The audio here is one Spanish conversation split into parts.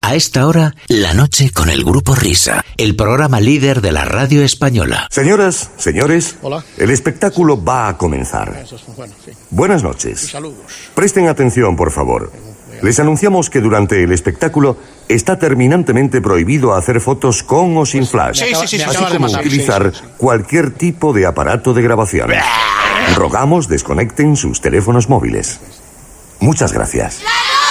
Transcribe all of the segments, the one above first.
A esta hora, La Noche con el Grupo Risa, el programa líder de la radio española. Señoras, señores, hola. El espectáculo va a comenzar. Eso es bueno, sí. Buenas noches. Saludos. Presten atención, por favor. Les anunciamos que durante el espectáculo está terminantemente prohibido hacer fotos con o sin flash, Sí, así como utilizar cualquier tipo de aparato de grabación. Rogamos desconecten sus teléfonos móviles. Muchas gracias.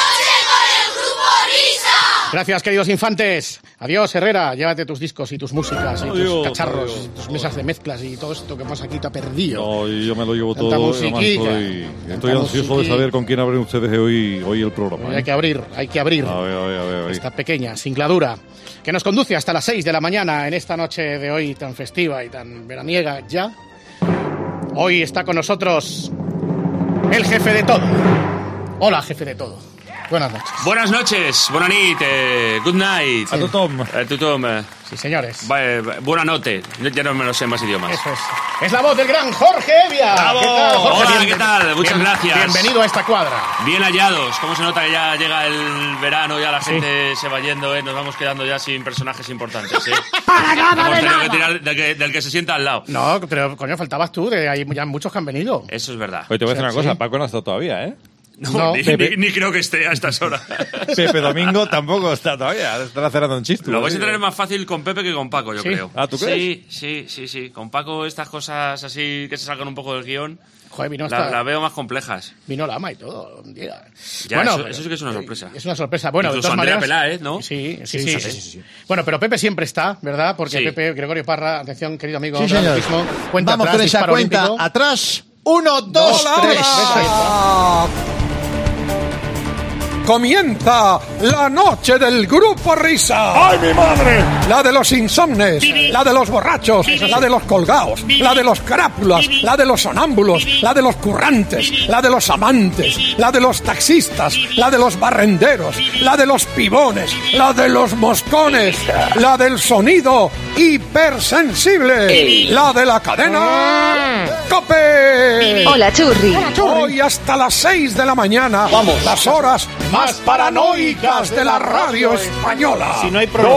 Gracias, queridos infantes. Adiós, Herrera. Llévate tus discos y tus músicas y tus cacharros y tus mesas de mezclas y todo esto que más aquí te ha perdido. No, yo me lo llevo Tanta todo. musiquilla. Estoy ansioso de saber con quién abren ustedes hoy el programa. Hay que abrir. A ver. Esta pequeña singladura que nos conduce hasta las 6 de la mañana en esta noche de hoy tan festiva y tan veraniega ya. Hoy está con nosotros el jefe de todo. Hola, jefe de todo. Buenas noches. Buenas noches, bona nit, good night. A tothom. A tothom. Sí, señores. Buena noche. Ya no me lo sé más idiomas. Eso es. Es la voz del gran Jorge Evia. ¡Bravo! ¿Qué tal, Jorge? Hola, ¿qué tal? Muchas gracias. Bienvenido a esta cuadra. Bien hallados. ¿Cómo se nota que ya llega el verano, ya la gente se va yendo, Nos vamos quedando ya sin personajes importantes, ¡Para nada Hemos de tenido nada! que tirar del que se sienta al lado. No, pero coño, faltabas tú. Hay ya muchos que han venido. Eso es verdad. Oye, te voy a decir una cosa, Sí. Paco no está todavía, ¿eh? No, ni Pepe. creo que esté a estas horas. Pepe Domingo tampoco está todavía, estará cerrando un chiste. Lo vais a tener más fácil con Pepe que con Paco, yo ¿Sí? creo. Ah, ¿tú crees? Sí. Con Paco estas cosas así que se salgan un poco del guión, Joder, la veo más complejas. vino la ama y todo un día. Ya, Bueno, eso sí que es una sorpresa. Es una sorpresa. Bueno, Incluso de todas Andrea maneras... Peláez, ¿no? Sí. Bueno, pero Pepe siempre está, ¿verdad? Porque Sí. Pepe, Gregorio Parra, atención, querido amigo. Sí, señor. atletismo, cuenta Vamos atrás, con esa disparo cuenta. olímpico. Atrás. 1, 2, Hola, 3. hola. Comienza la noche del Grupo Risa. ¡Ay, mi madre! La de los insomnes, la de los borrachos, la de los colgados, la de los crápulas, la de los sonámbulos, la de los currantes, la de los amantes, la de los taxistas, la de los barrenderos, la de los pibones, la de los moscones, la del sonido hipersensible, la de la cadena COPE. Hola, Churri. Hoy hasta las 6 de la mañana, vamos, las horas más paranoicas de la radio española. Si no hay problema.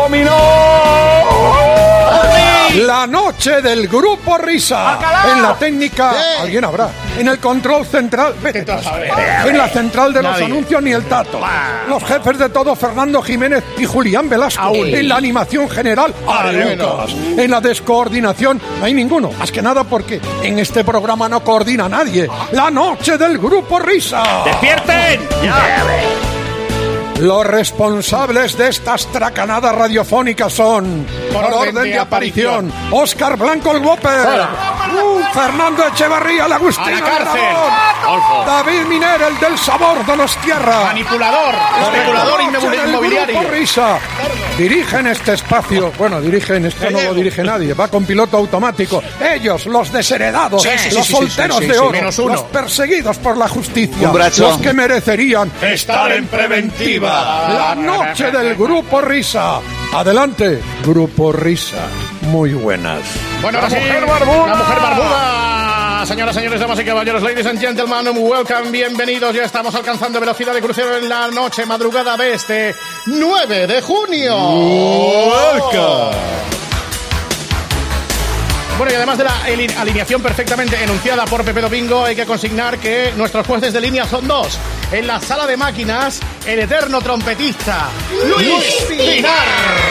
La noche del Grupo Risa. En la técnica, alguien habrá. En el control central, vete tú a saber. En la central de los Nadie. anuncios ni el tato. Los jefes de todo, Fernando Jiménez y Julián Velasco. En la animación general, Arenas. En la descoordinación, no hay ninguno. Más que nada porque en este programa no coordina nadie. La noche del Grupo Risa. ¡Despierten! Los responsables de estas tracanadas radiofónicas son, por orden de aparición, Óscar Blanco el Whopper, Fernando Echevarría, la Agustina ¡A la cárcel! León, David Miner, el del sabor Donostiarra, Manipulador, especulador inmobiliario. Grupo Risa. Dirigen este espacio, bueno, dirigen, esto no lo dirige nadie, va con piloto automático. Ellos, los desheredados, los solteros de oro, menos uno. los perseguidos por la justicia, Un brazo. los que merecerían estar en preventiva. La noche del Grupo Risa. Adelante, Grupo Risa. Muy buenas. Bueno, ahora sí, la mujer barbuda. Señoras, señores, damas y caballeros, ladies and gentlemen, welcome, bienvenidos. Ya estamos alcanzando velocidad de crucero en la noche, madrugada de este 9 de junio. Bueno, y además de la alineación perfectamente enunciada por Pepe Domingo, hay que consignar que nuestros jueces de línea son dos. En la sala de máquinas, el eterno trompetista Luis Pinar.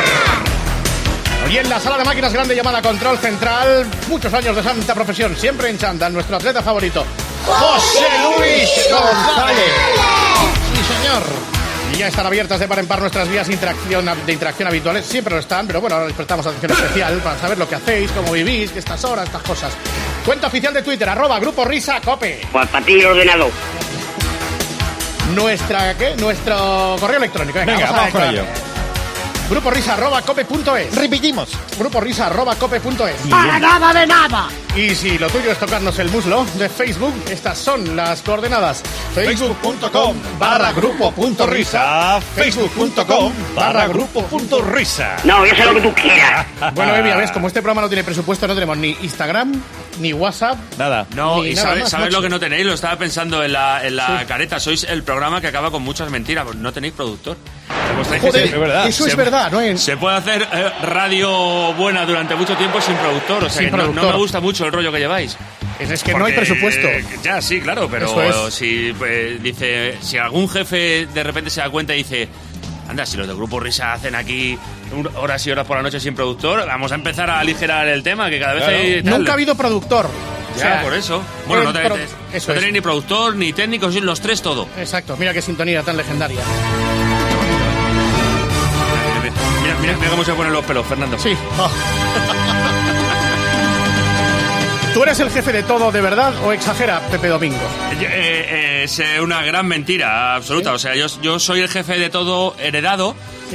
Y en la sala de máquinas grande llamada Control Central, muchos años de santa profesión, siempre en chándal, nuestro atleta favorito, José Luis González. Sí, señor. Y ya están abiertas de par en par nuestras vías de interacción habituales. Siempre lo están, pero bueno, ahora les prestamos atención especial para saber lo que hacéis, cómo vivís, estas horas, estas cosas. Cuenta oficial de Twitter, @Grupo Risa Cope. Pues para ti el ordenador. Nuestro correo electrónico. Venga, vamos con ello. gruporisa@cope.es. Repetimos. gruporisa@cope.es. ¡Para nada de nada! Y si lo tuyo es tocarnos el muslo de Facebook, estas son las coordenadas: facebook.com/grupo.risa, facebook.com/grupo.risa. No, yo sé lo que tú quieras. Bueno, Evi, a ver, como este programa no tiene presupuesto, no tenemos ni Instagram, ni WhatsApp. Nada. No, Ni y nada sabes más, lo macho. que no tenéis, lo estaba pensando en la careta. Sois el programa que acaba con muchas mentiras. No tenéis productor. Joder, es verdad. eso es verdad, ¿no? Se puede hacer radio buena durante mucho tiempo sin productor. O sea, Sin que no productor. me gusta mucho el rollo que lleváis. Es que no hay Porque, presupuesto. Ya, sí, claro, pero Eso es. si dice, si algún jefe de repente se da cuenta y dice, anda, si los del Grupo Risa hacen aquí horas y horas por la noche sin productor, vamos a empezar a aligerar el tema, que cada vez hay tal. Nunca ha habido productor. Ya, O sea, por eso. Bueno, no eso tenéis es. ni productor, ni técnicos, los tres todo. Exacto, mira qué sintonía tan legendaria. Mira cómo se ponen los pelos, Fernando. Sí. ¿Tú eres el jefe de todo de verdad o exagera Pepe Domingo? Es una gran mentira absoluta. ¿Sí? O sea, yo soy el jefe de todo heredado. Sí.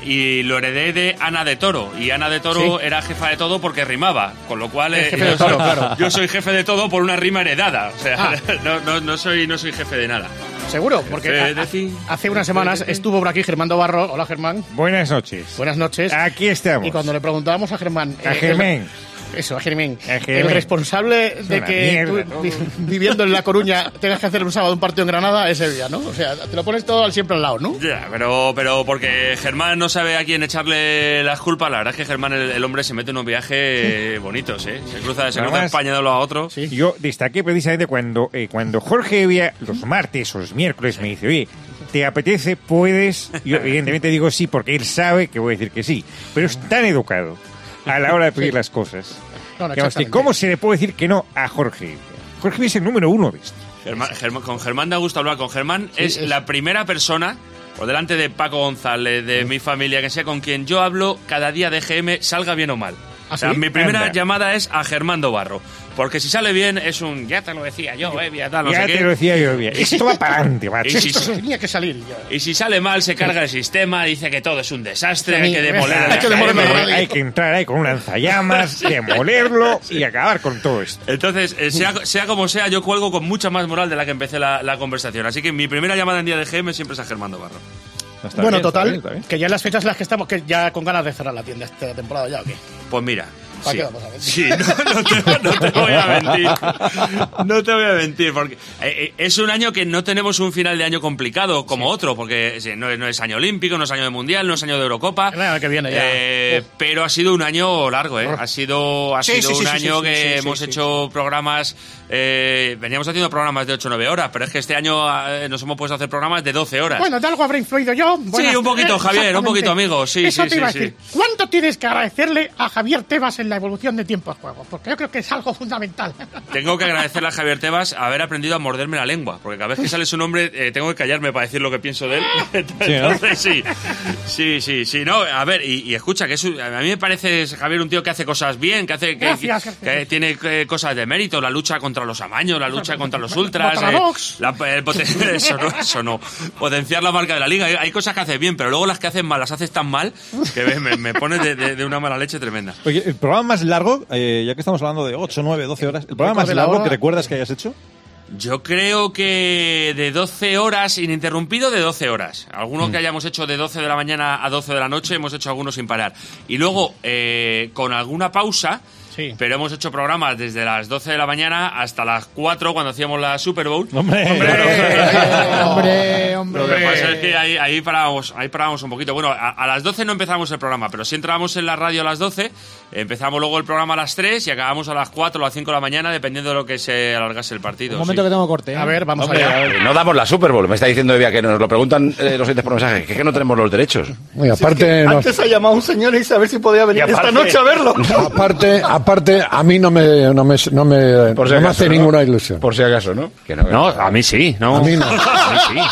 Y lo heredé de Ana de Toro. Y Ana de Toro Sí. era jefa de todo porque rimaba. Con lo cual, El jefe de todo, claro. yo soy jefe de todo por una rima heredada. O sea, Ah. no soy jefe de nada. Seguro, porque hace unas semanas estuvo por aquí Germán Dobarro. Hola, Germán. Buenas noches. Buenas noches. Aquí estamos. Y cuando le preguntábamos a Germán... A Germán. Eso, a Germán. A Germán. El responsable de una que mierda, tú, ¿no? viviendo en La Coruña, tengas que hacer un sábado un partido en Granada, es Evia, ¿no? O sea, te lo pones todo siempre al lado, ¿no? Ya, pero porque Germán no sabe a quién echarle las culpas. La verdad es que Germán, el hombre, se mete en unos viajes bonitos, ¿eh? Se cruza Además, España de uno a otro. Sí. Yo destaqué precisamente cuando Jorge Evia, los martes o los miércoles, me dice, oye, ¿te apetece? ¿Puedes? Yo evidentemente digo sí, porque él sabe que voy a decir que sí. Pero es tan educado a la hora de pedir las cosas. No, no, Digamos que exactamente. ¿cómo se le puede decir que no a Jorge Evia? Jorge Evia es el número uno de esto. Con Germán da gusto hablar. Con Germán es la primera persona, por delante de Paco González, de mi familia, que sea con quien yo hablo cada día de GM, salga bien o mal. ¿Ah, O sea, sí? mi primera Anda. llamada es a Germán Dobarro. Porque si sale bien es un, ya te lo decía yo, tal, no Ya sé te qué. lo decía yo, Evia. Esto va para adelante, macho. Y si- Esto tenía que salir ya. Y si sale mal, se carga el sistema, dice que todo es un desastre, Sí, hay que demoler hay la que demoler la GM. radio. Hay que entrar ahí con un lanzallamas, demolerlo y acabar con todo esto. Entonces, sea como sea, yo cuelgo con mucha más moral de la que empecé la conversación. Así que mi primera llamada en día de GM siempre es a Germán Dobarro. Está Bueno, bien, total, está bien. que ya en las fechas en las que estamos, que ya con ganas de cerrar la tienda esta temporada ya, ¿o qué? Pues mira. ¿Para Sí, qué vamos a mentir? sí, no te voy a mentir. No te voy a mentir, porque es un año que no tenemos un final de año complicado como otro, porque no es año olímpico, no es año de mundial, no es año de Eurocopa. El año que viene ya. Pero ha sido un año largo, ¿eh? Ha sido Sí, sí, un sí, sí, año sí, que sí, sí, hemos sí, hecho programas. Veníamos haciendo programas de 8 o 9 horas, pero es que este año nos hemos puesto a hacer programas de 12 horas. Bueno, de algo habré influido yo. Sí, un poquito, Javier, un poquito, amigo. Sí, Eso sí, te iba sí, a decir. sí. ¿Cuánto tienes que agradecerle a Javier Tebas en la evolución de tiempo de juego? Porque yo creo que es algo fundamental. Tengo que agradecerle a Javier Tebas haber aprendido a morderme la lengua, porque cada vez que sale su nombre tengo que callarme para decir lo que pienso de él. Entonces sí. No, a ver, y escucha, que a mí me parece, Javier, un tío que hace cosas bien, que hace Gracias. que tiene cosas de mérito, la lucha contra los amaños, la lucha contra los ultras, Contra la Vox. eso no, potenciar la marca de la liga. Hay cosas que hace bien, pero luego las que hacen mal las haces tan mal que me pone de una mala leche tremenda. Oye, el programa más largo, ya que estamos hablando de 8, 9, 12 horas, ¿el programa más de la largo hora. que recuerdas que hayas hecho? Yo creo que de 12 horas, ininterrumpido de 12 horas. Algunos que hayamos hecho de 12 de la mañana a 12 de la noche, hemos hecho algunos sin parar. Y luego, con alguna pausa, Sí. pero hemos hecho programas desde las 12 de la mañana hasta las 4 cuando hacíamos la Super Bowl. ¡Hombre! Lo que pasa es que ahí parábamos un poquito. Bueno, a las 12 no empezamos el programa, pero si entrábamos en la radio a las 12, empezamos luego el programa a las 3 y acabamos a las 4 o las 5 de la mañana, dependiendo de lo que se alargase el partido. Un momento que tengo corte. A ver, vamos allá. No damos la Super Bowl, me está diciendo Evia que nos lo preguntan los oyentes por mensaje, que es que no tenemos los derechos. Y aparte, Antes ha llamado un señor y a ver si podía venir esta noche a verlo. aparte, a mí no me hace ninguna ilusión. Por si acaso, ¿no? Que No, a mí sí, ¿no? A mí no. A mí sí.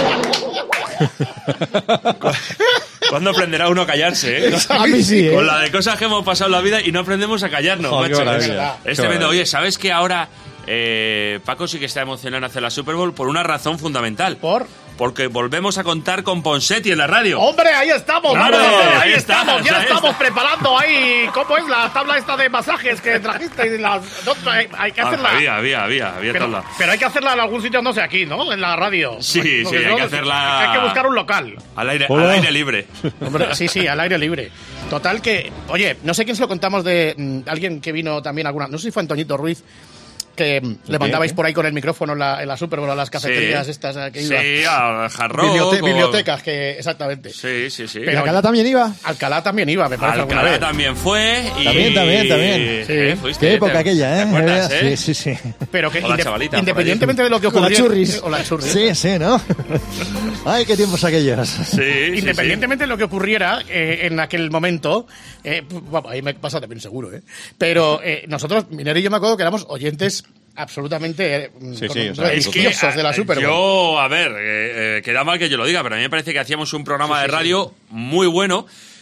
¿Cuándo aprenderá uno a callarse, eh? a mí sí, ¿eh? Con la de cosas que hemos pasado en la vida y no aprendemos a callarnos, Oh, qué macho. maravilla. Es Qué tremendo. maravilla. Oye, ¿sabes que ahora Paco sí que está emocionado en hacer la Super Bowl por una razón fundamental? Porque volvemos a contar con Ponseti en la radio. ¡Hombre, ahí estamos! Claro, ¡Vamos! ahí estamos! está, Ya ahí estamos está. preparando ahí. ¿Cómo es la tabla esta de masajes que trajiste? Y hay que hacerla. Había tabla. Pero hay que hacerla en algún sitio, no sé, aquí, ¿no? En la radio. Sí, Porque sí, hay no, que hacerla. Hay que buscar un local. Al aire libre. Hombre, sí, al aire libre. Total que, oye, no sé quién se lo contamos de alguien que vino también alguna, no sé si fue Antoñito Ruiz, que le mandabais por ahí con el micrófono en la Super Bowl a las cafeterías estas que iba. Sí, al Hard Rock. Bibliotecas, que exactamente. Sí. Pero ¿Alcalá también iba? Alcalá también iba, me parece. Alcalá también fue. Y... También. Sí. Fuiste, Qué época aquella, ¿eh? ¿Te acuerdas, Sí. Pero que O la chavalita, independientemente de lo que O la ocurriera... churris. O la churris. Sí, ¿no? Ay, qué tiempos aquellos. Independientemente de lo que ocurriera en aquel momento, bueno, ahí me pasa también seguro, pero nosotros, Miner y yo me acuerdo que éramos oyentes absolutamente religiosos de la Super Bowl. Yo, a ver, queda mal que yo lo diga, pero a mí me parece que hacíamos un programa de radio muy bueno.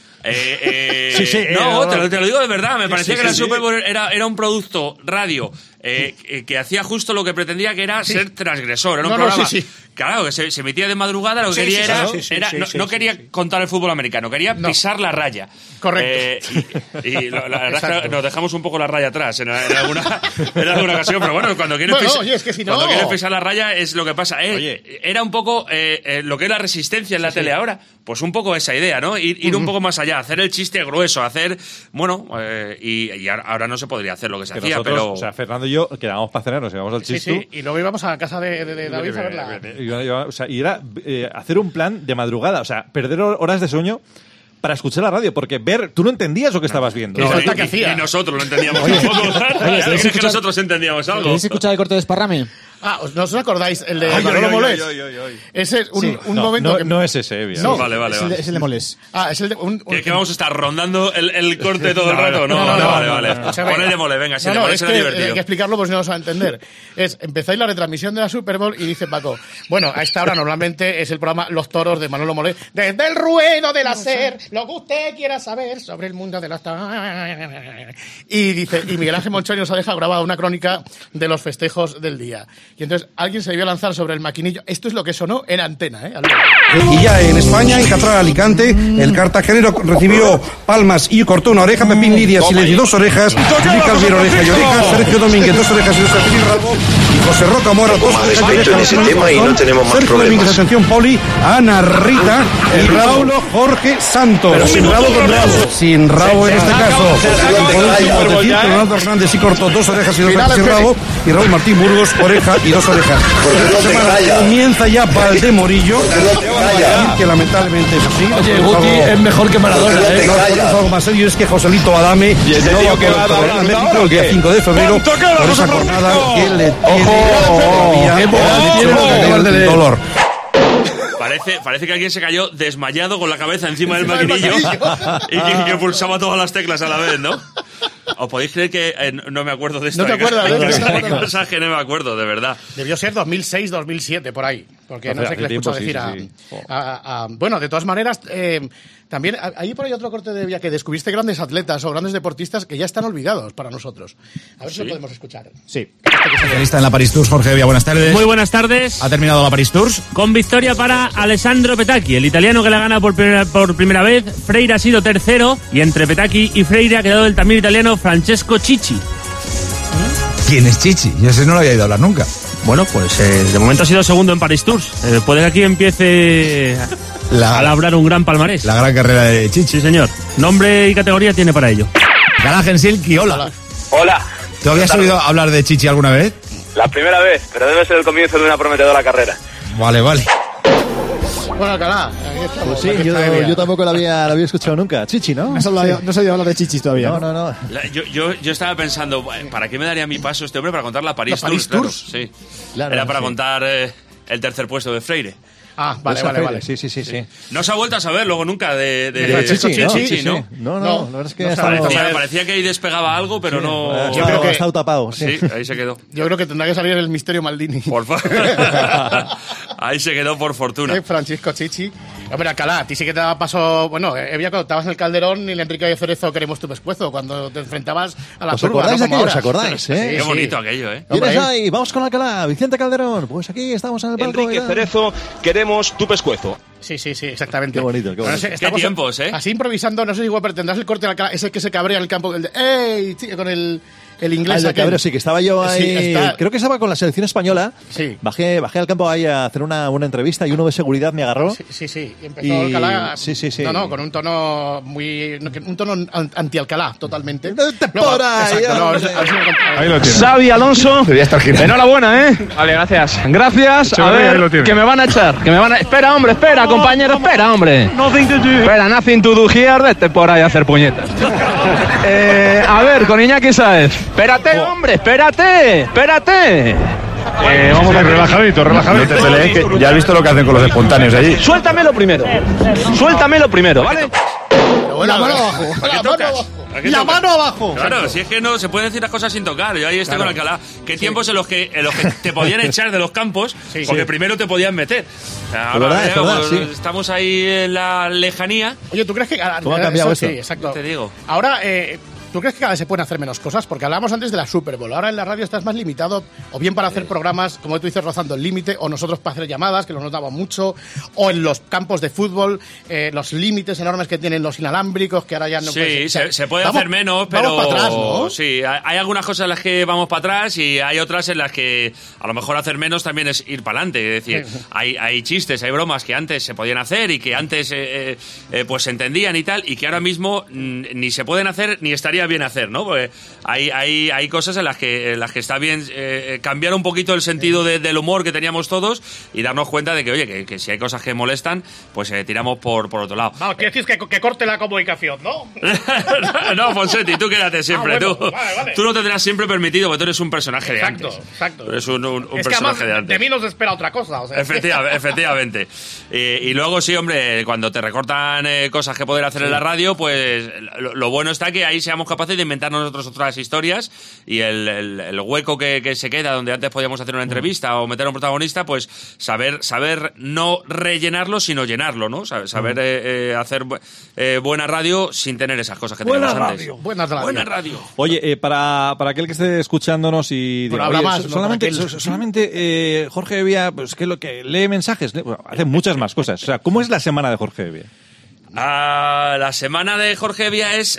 No, te lo digo de verdad, me parecía que la Super Bowl era un producto radio que hacía justo lo que pretendía, que era ser transgresor. Era un programa, claro, que se emitía de madrugada, lo que quería no quería contar el fútbol americano, quería pisar la raya. Correcto. Y la verdad es que nos dejamos un poco la raya atrás en alguna ocasión, pero bueno, cuando quieres pisar la raya es lo que pasa. Era un poco lo que es la resistencia en la tele ahora, pues un poco esa idea, ¿no? Ir un poco más allá, hacer el chiste grueso, hacer, bueno, y ahora no se podría hacer lo que se hacía, nosotros, pero... O sea, Fernando y yo quedábamos para cenar, nos íbamos al Chistu. Sí, y luego íbamos a casa de David a verla. O sea, y era hacer un plan de madrugada, o sea, perder horas de sueño para escuchar la radio, porque tú no entendías lo que estabas viendo. Y nosotros lo entendíamos tampoco. ¿Crees que nosotros entendíamos algo? ¿Queréis escuchar el corte de Esparrame? ¿No os acordáis? El de Manolo Molés. Ese es un momento que... No es ese, Evia. No, vale. Es el de Molés. Es el de... ¿Que vamos a estar rondando el corte todo el rato? No, vale. Pon el de Molés, venga, si el de Molés será divertido. Hay que explicarlo porque no os va a entender. Empezáis la retransmisión de la Super Bowl y dice Paco, bueno, a esta hora normalmente es el programa Los Toros de Manolo Molés, desde el ruedo del hacer, lo que usted quiera saber sobre el mundo de las... Y dice, y Miguel Ángel Monchoni nos ha dejado grabada una crónica de los festejos del día. Y entonces alguien se debió lanzar sobre el maquinillo. Esto es lo que sonó en antena, Y ya en España, en Catral, Alicante, el cartagenero recibió palmas y cortó una oreja, Pepín Lidia silencio 2 orejas, Luis Calviero oreja y oreja, Sergio Domínguez 2 orejas y 2 orejas y rabo, y José Roca Mora 2 orejas y orejas. En ese tema y no tenemos más Sergio problemas. Domínguez, atención, Poli, Ana Rita y Raúl Jorge Santos. Pero sin rabo con rabo. Sin rabo en este caso. Leonardo Hernández sí cortó 2 orejas y 2 orejas y rabo, y Raúl Martín Burgos oreja y 2 orejas. Comienza ya Valdemorillo, que lamentablemente es así. Oye, Guti es mejor que Maradona, es algo más serio, es que Joselito Adame no va a poder correr a México el día 5 de febrero por esa jornada que le tiene dolor. Parece que alguien se cayó desmayado con la cabeza encima del maquinillo y que pulsaba todas las teclas a la vez, ¿no? ¿Os podéis creer que no me acuerdo de esto? ¿No te acuerdas? Hay cosas que no me acuerdo, de verdad. Debió ser 2006, 2007, por ahí. Porque no sé qué le he escuchado decir Bueno, de todas maneras, también hay por ahí otro corte de vía que descubriste grandes atletas o grandes deportistas que ya están olvidados para nosotros. A ver si lo podemos escuchar. Sí. Especialista en la Paris Tours, Jorge Evia, buenas tardes. Muy buenas tardes. ¿Ha terminado la Paris Tours? Con victoria para Alessandro Petacchi, el italiano que la gana por primera vez. Freire ha sido tercero y entre Petacchi y Freire ha quedado el también italiano Francesco Cicci. ¿Quién es Cicci? Yo ese no lo había ido hablar nunca. Bueno, pues de momento ha sido segundo en Paris Tours. Puede que aquí empiece a labrar un gran palmarés. La gran carrera de Cicci. Sí, señor. Nombre y categoría tiene para ello. Gala Gensilki, hola. Hola. ¿Te habías oído hablar de Cicci alguna vez? La primera vez, pero debe ser el comienzo de una prometedora carrera. Vale. Bueno, Alcalá, pues sí, yo tampoco la había escuchado nunca. Cicci, ¿no? No se ha oído hablar de Cicci todavía. No. Yo estaba pensando, ¿para qué me daría mi paso este hombre para contar la Paris Tours? Tours? Sí. Era para contar el tercer puesto de Freire. Vale. Sí. No se ha vuelto a saber luego nunca de Cicci, ¿no? No, la verdad es que parecía que ahí despegaba algo, pero no... Yo creo que ha estado tapado. Sí, ahí se quedó. Yo creo que tendrá que salir el misterio Maldini. Por favor. Ahí se quedó por fortuna. Francisco Cicci. Hombre, Alcalá, a ti sí que te daba paso... Bueno, Evia, cuando estabas en el Calderón y el Enrique de Cerezo queremos tu pescuezo, cuando te enfrentabas a la turba. ¿Os acordáis? Qué bonito aquello, ¿Vienes ahí? Vamos con Alcalá, Vicente Calderón. Pues aquí estamos en el palco. Enrique Cerezo, queremos tu pescuezo. Sí, exactamente. Qué bonito. Qué tiempos, Así improvisando, no sé si igual tendrás el corte de Alcalá, ese que se cabrea en el campo, el de ¡ey! Con el el inglés. El cabrero, sí, que estaba yo ahí. Sí, creo que estaba con la selección española. Sí. Bajé al campo ahí a hacer una entrevista y uno de seguridad me agarró. Sí. Y empezó Alcalá. Sí. No, con un tono un tono anti-Alcalá, totalmente. Ahí lo tienes. Xavi Alonso. Enhorabuena, ¿eh? Vale, gracias. Gracias. A ver, que me van a echar. Espera, hombre, compañero, espera, hombre. Espera, nothing to do here, vete por ahí a hacer puñetas. A ver, con Iñaki Sáez. Espérate, hombre, espérate. Vamos a ir relajadito. No te pelees, que ya has visto lo que hacen con los espontáneos allí. Suéltamelo primero, ¿vale? La mano abajo. La mano abajo. Claro, si es que no se pueden decir las cosas sin tocar. Yo ahí estoy con Alcalá. ¿Qué tiempos en los que te podían echar de los campos? Porque primero te podían meter. Ahora estamos ahí en la lejanía. Oye, ¿tú crees que ¿cómo ha cambiado eso? Sí, exacto. Te digo. Ahora, ¿tú crees que cada vez se pueden hacer menos cosas? Porque hablábamos antes de la Super Bowl. Ahora en la radio estás más limitado, o bien para hacer programas, como tú dices, rozando el límite, o nosotros para hacer llamadas, que lo notamos mucho, o en los campos de fútbol, los límites enormes que tienen los inalámbricos, que ahora ya no puede ser. Se puede hacer menos, pero... Vamos para atrás, ¿no? Sí, hay algunas cosas en las que vamos para atrás y hay otras en las que a lo mejor hacer menos también es ir para adelante. Es decir, hay chistes, hay bromas que antes se podían hacer y que antes pues se entendían y tal, y que ahora mismo ni se pueden hacer ni estaría bien hacer, ¿no? Porque hay cosas en las que está bien cambiar un poquito el sentido del humor que teníamos todos y darnos cuenta de que, oye, que si hay cosas que molestan, pues tiramos por otro lado. Vamos, ¿qué decís? Que corte la comunicación, ¿no? No, Fonsetti, tú quédate siempre. Bueno, tú, vale. Tú no tendrás siempre permitido, porque tú eres un personaje de antes. Exacto. Tú eres un es personaje que de antes. De mí no se espera otra cosa. O sea. Efectivamente. Y luego sí, hombre, cuando te recortan cosas que poder hacer en la radio, pues lo bueno está que ahí seamos capaces de inventarnos nosotros otras historias y el hueco que se queda donde antes podíamos hacer una entrevista o meter a un protagonista, pues saber no rellenarlo, sino llenarlo, ¿no? Saber hacer buena radio sin tener esas cosas que teníamos antes. Buena radio. Oye, para aquel que esté escuchándonos y diga, habla más, solamente Jorge Evia, pues que lo que lee mensajes, hace muchas más cosas. O sea, ¿cómo es la semana de Jorge Evia? La semana de Jorge Evia es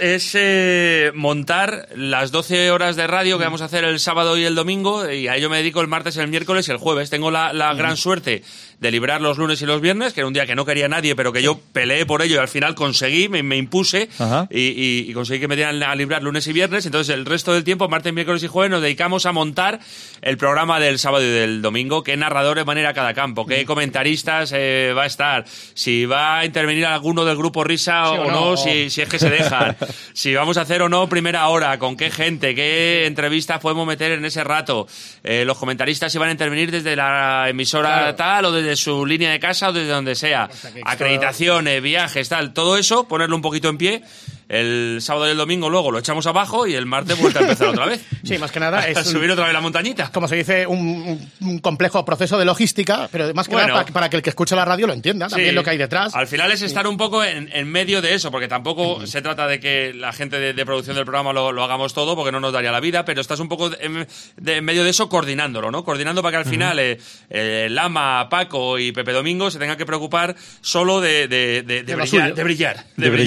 montar las 12 horas de radio que vamos a hacer el sábado y el domingo, y a ello me dedico el martes, el miércoles y el jueves. Tengo la gran suerte de librar los lunes y los viernes, que era un día que no quería nadie, pero que yo peleé por ello y al final conseguí, me impuse y conseguí que me dieran a librar lunes y viernes. Entonces el resto del tiempo, martes, miércoles y jueves, nos dedicamos a montar el programa del sábado y del domingo, qué narradores van a ir a cada campo, qué comentaristas va a estar, si va a intervenir alguno del grupo Risa o no, si es que se dejan, si vamos a hacer o no primera hora, con qué gente, qué entrevistas podemos meter en ese rato, los comentaristas si van a intervenir desde la emisora tal o desde su línea de casa o desde donde sea, acreditaciones, viajes, tal, todo eso, ponerlo un poquito en pie. El sábado y el domingo luego lo echamos abajo y el martes vuelta a empezar otra vez. Sí, más que nada es subir otra vez la montañita. Como se dice, un complejo proceso de logística, pero más que nada para que el que escucha la radio lo entienda, también lo que hay detrás. Al final es estar un poco en medio de eso, porque tampoco se trata de que la gente de producción del programa lo hagamos todo, porque no nos daría la vida, pero estás un poco en medio de eso coordinándolo, ¿no? Coordinando para que al final Lama, Paco y Pepe Domingo se tengan que preocupar solo de brillar.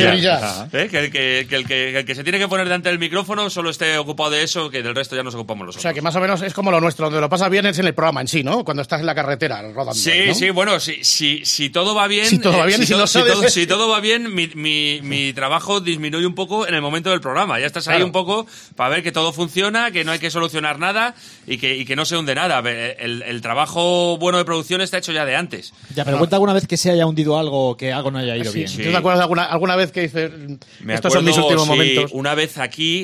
Que el que se tiene que poner delante del micrófono solo esté ocupado de eso, que del resto ya nos ocupamos nosotros. O sea, que más o menos es como lo nuestro, donde lo pasas bien es en el programa en sí, ¿no? Cuando estás en la carretera rodando. Sí, ¿no? sí, bueno, si todo va bien... Si todo va bien, si todo va bien, mi trabajo disminuye un poco en el momento del programa. Ya estás ahí un poco para ver que todo funciona, que no hay que solucionar nada y que no se hunde nada. El trabajo bueno de producción está hecho ya de antes. Ya, pero cuenta alguna vez que se haya hundido algo, que algo no haya ido bien. ¿Tú te acuerdas de alguna vez que dices... Estos son mis últimos momentos? Una vez aquí,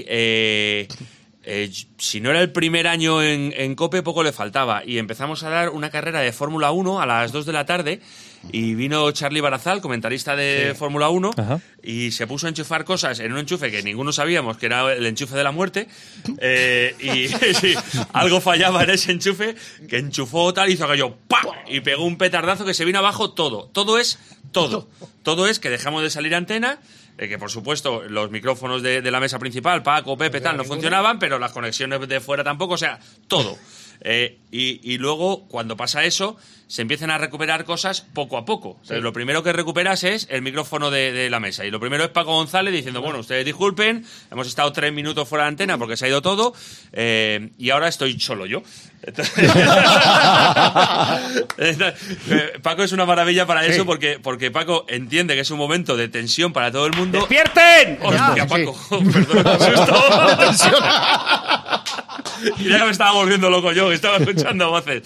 si no era el primer año en COPE, poco le faltaba. Y empezamos a dar una carrera de Fórmula 1 a las 2 de la tarde. Y vino Charlie Barazal, comentarista de Fórmula 1, y se puso a enchufar cosas en un enchufe que ninguno sabíamos, que era el enchufe de la muerte. Y algo fallaba en ese enchufe, que enchufó tal, hizo aquello ¡pam! Y pegó un petardazo que se vino abajo todo. Todo es que dejamos de salir antena. Que por supuesto los micrófonos de la mesa principal, Paco, Pepe, tal, no funcionaban, pero las conexiones de fuera tampoco, o sea, todo. Y luego, cuando pasa eso, se empiezan a recuperar cosas poco a poco. Entonces, lo primero que recuperas es el micrófono de la mesa y lo primero es Paco González diciendo, bueno, ustedes disculpen, hemos estado 3 minutos fuera de antena porque se ha ido todo, y ahora estoy solo yo. Entonces, Paco es una maravilla para eso porque Paco entiende que es un momento de tensión para todo el mundo. ¡Despierten! Hostia, Paco, perdón, me asusto. Y ya me estaba volviendo loco yo, que estaba escuchando voces.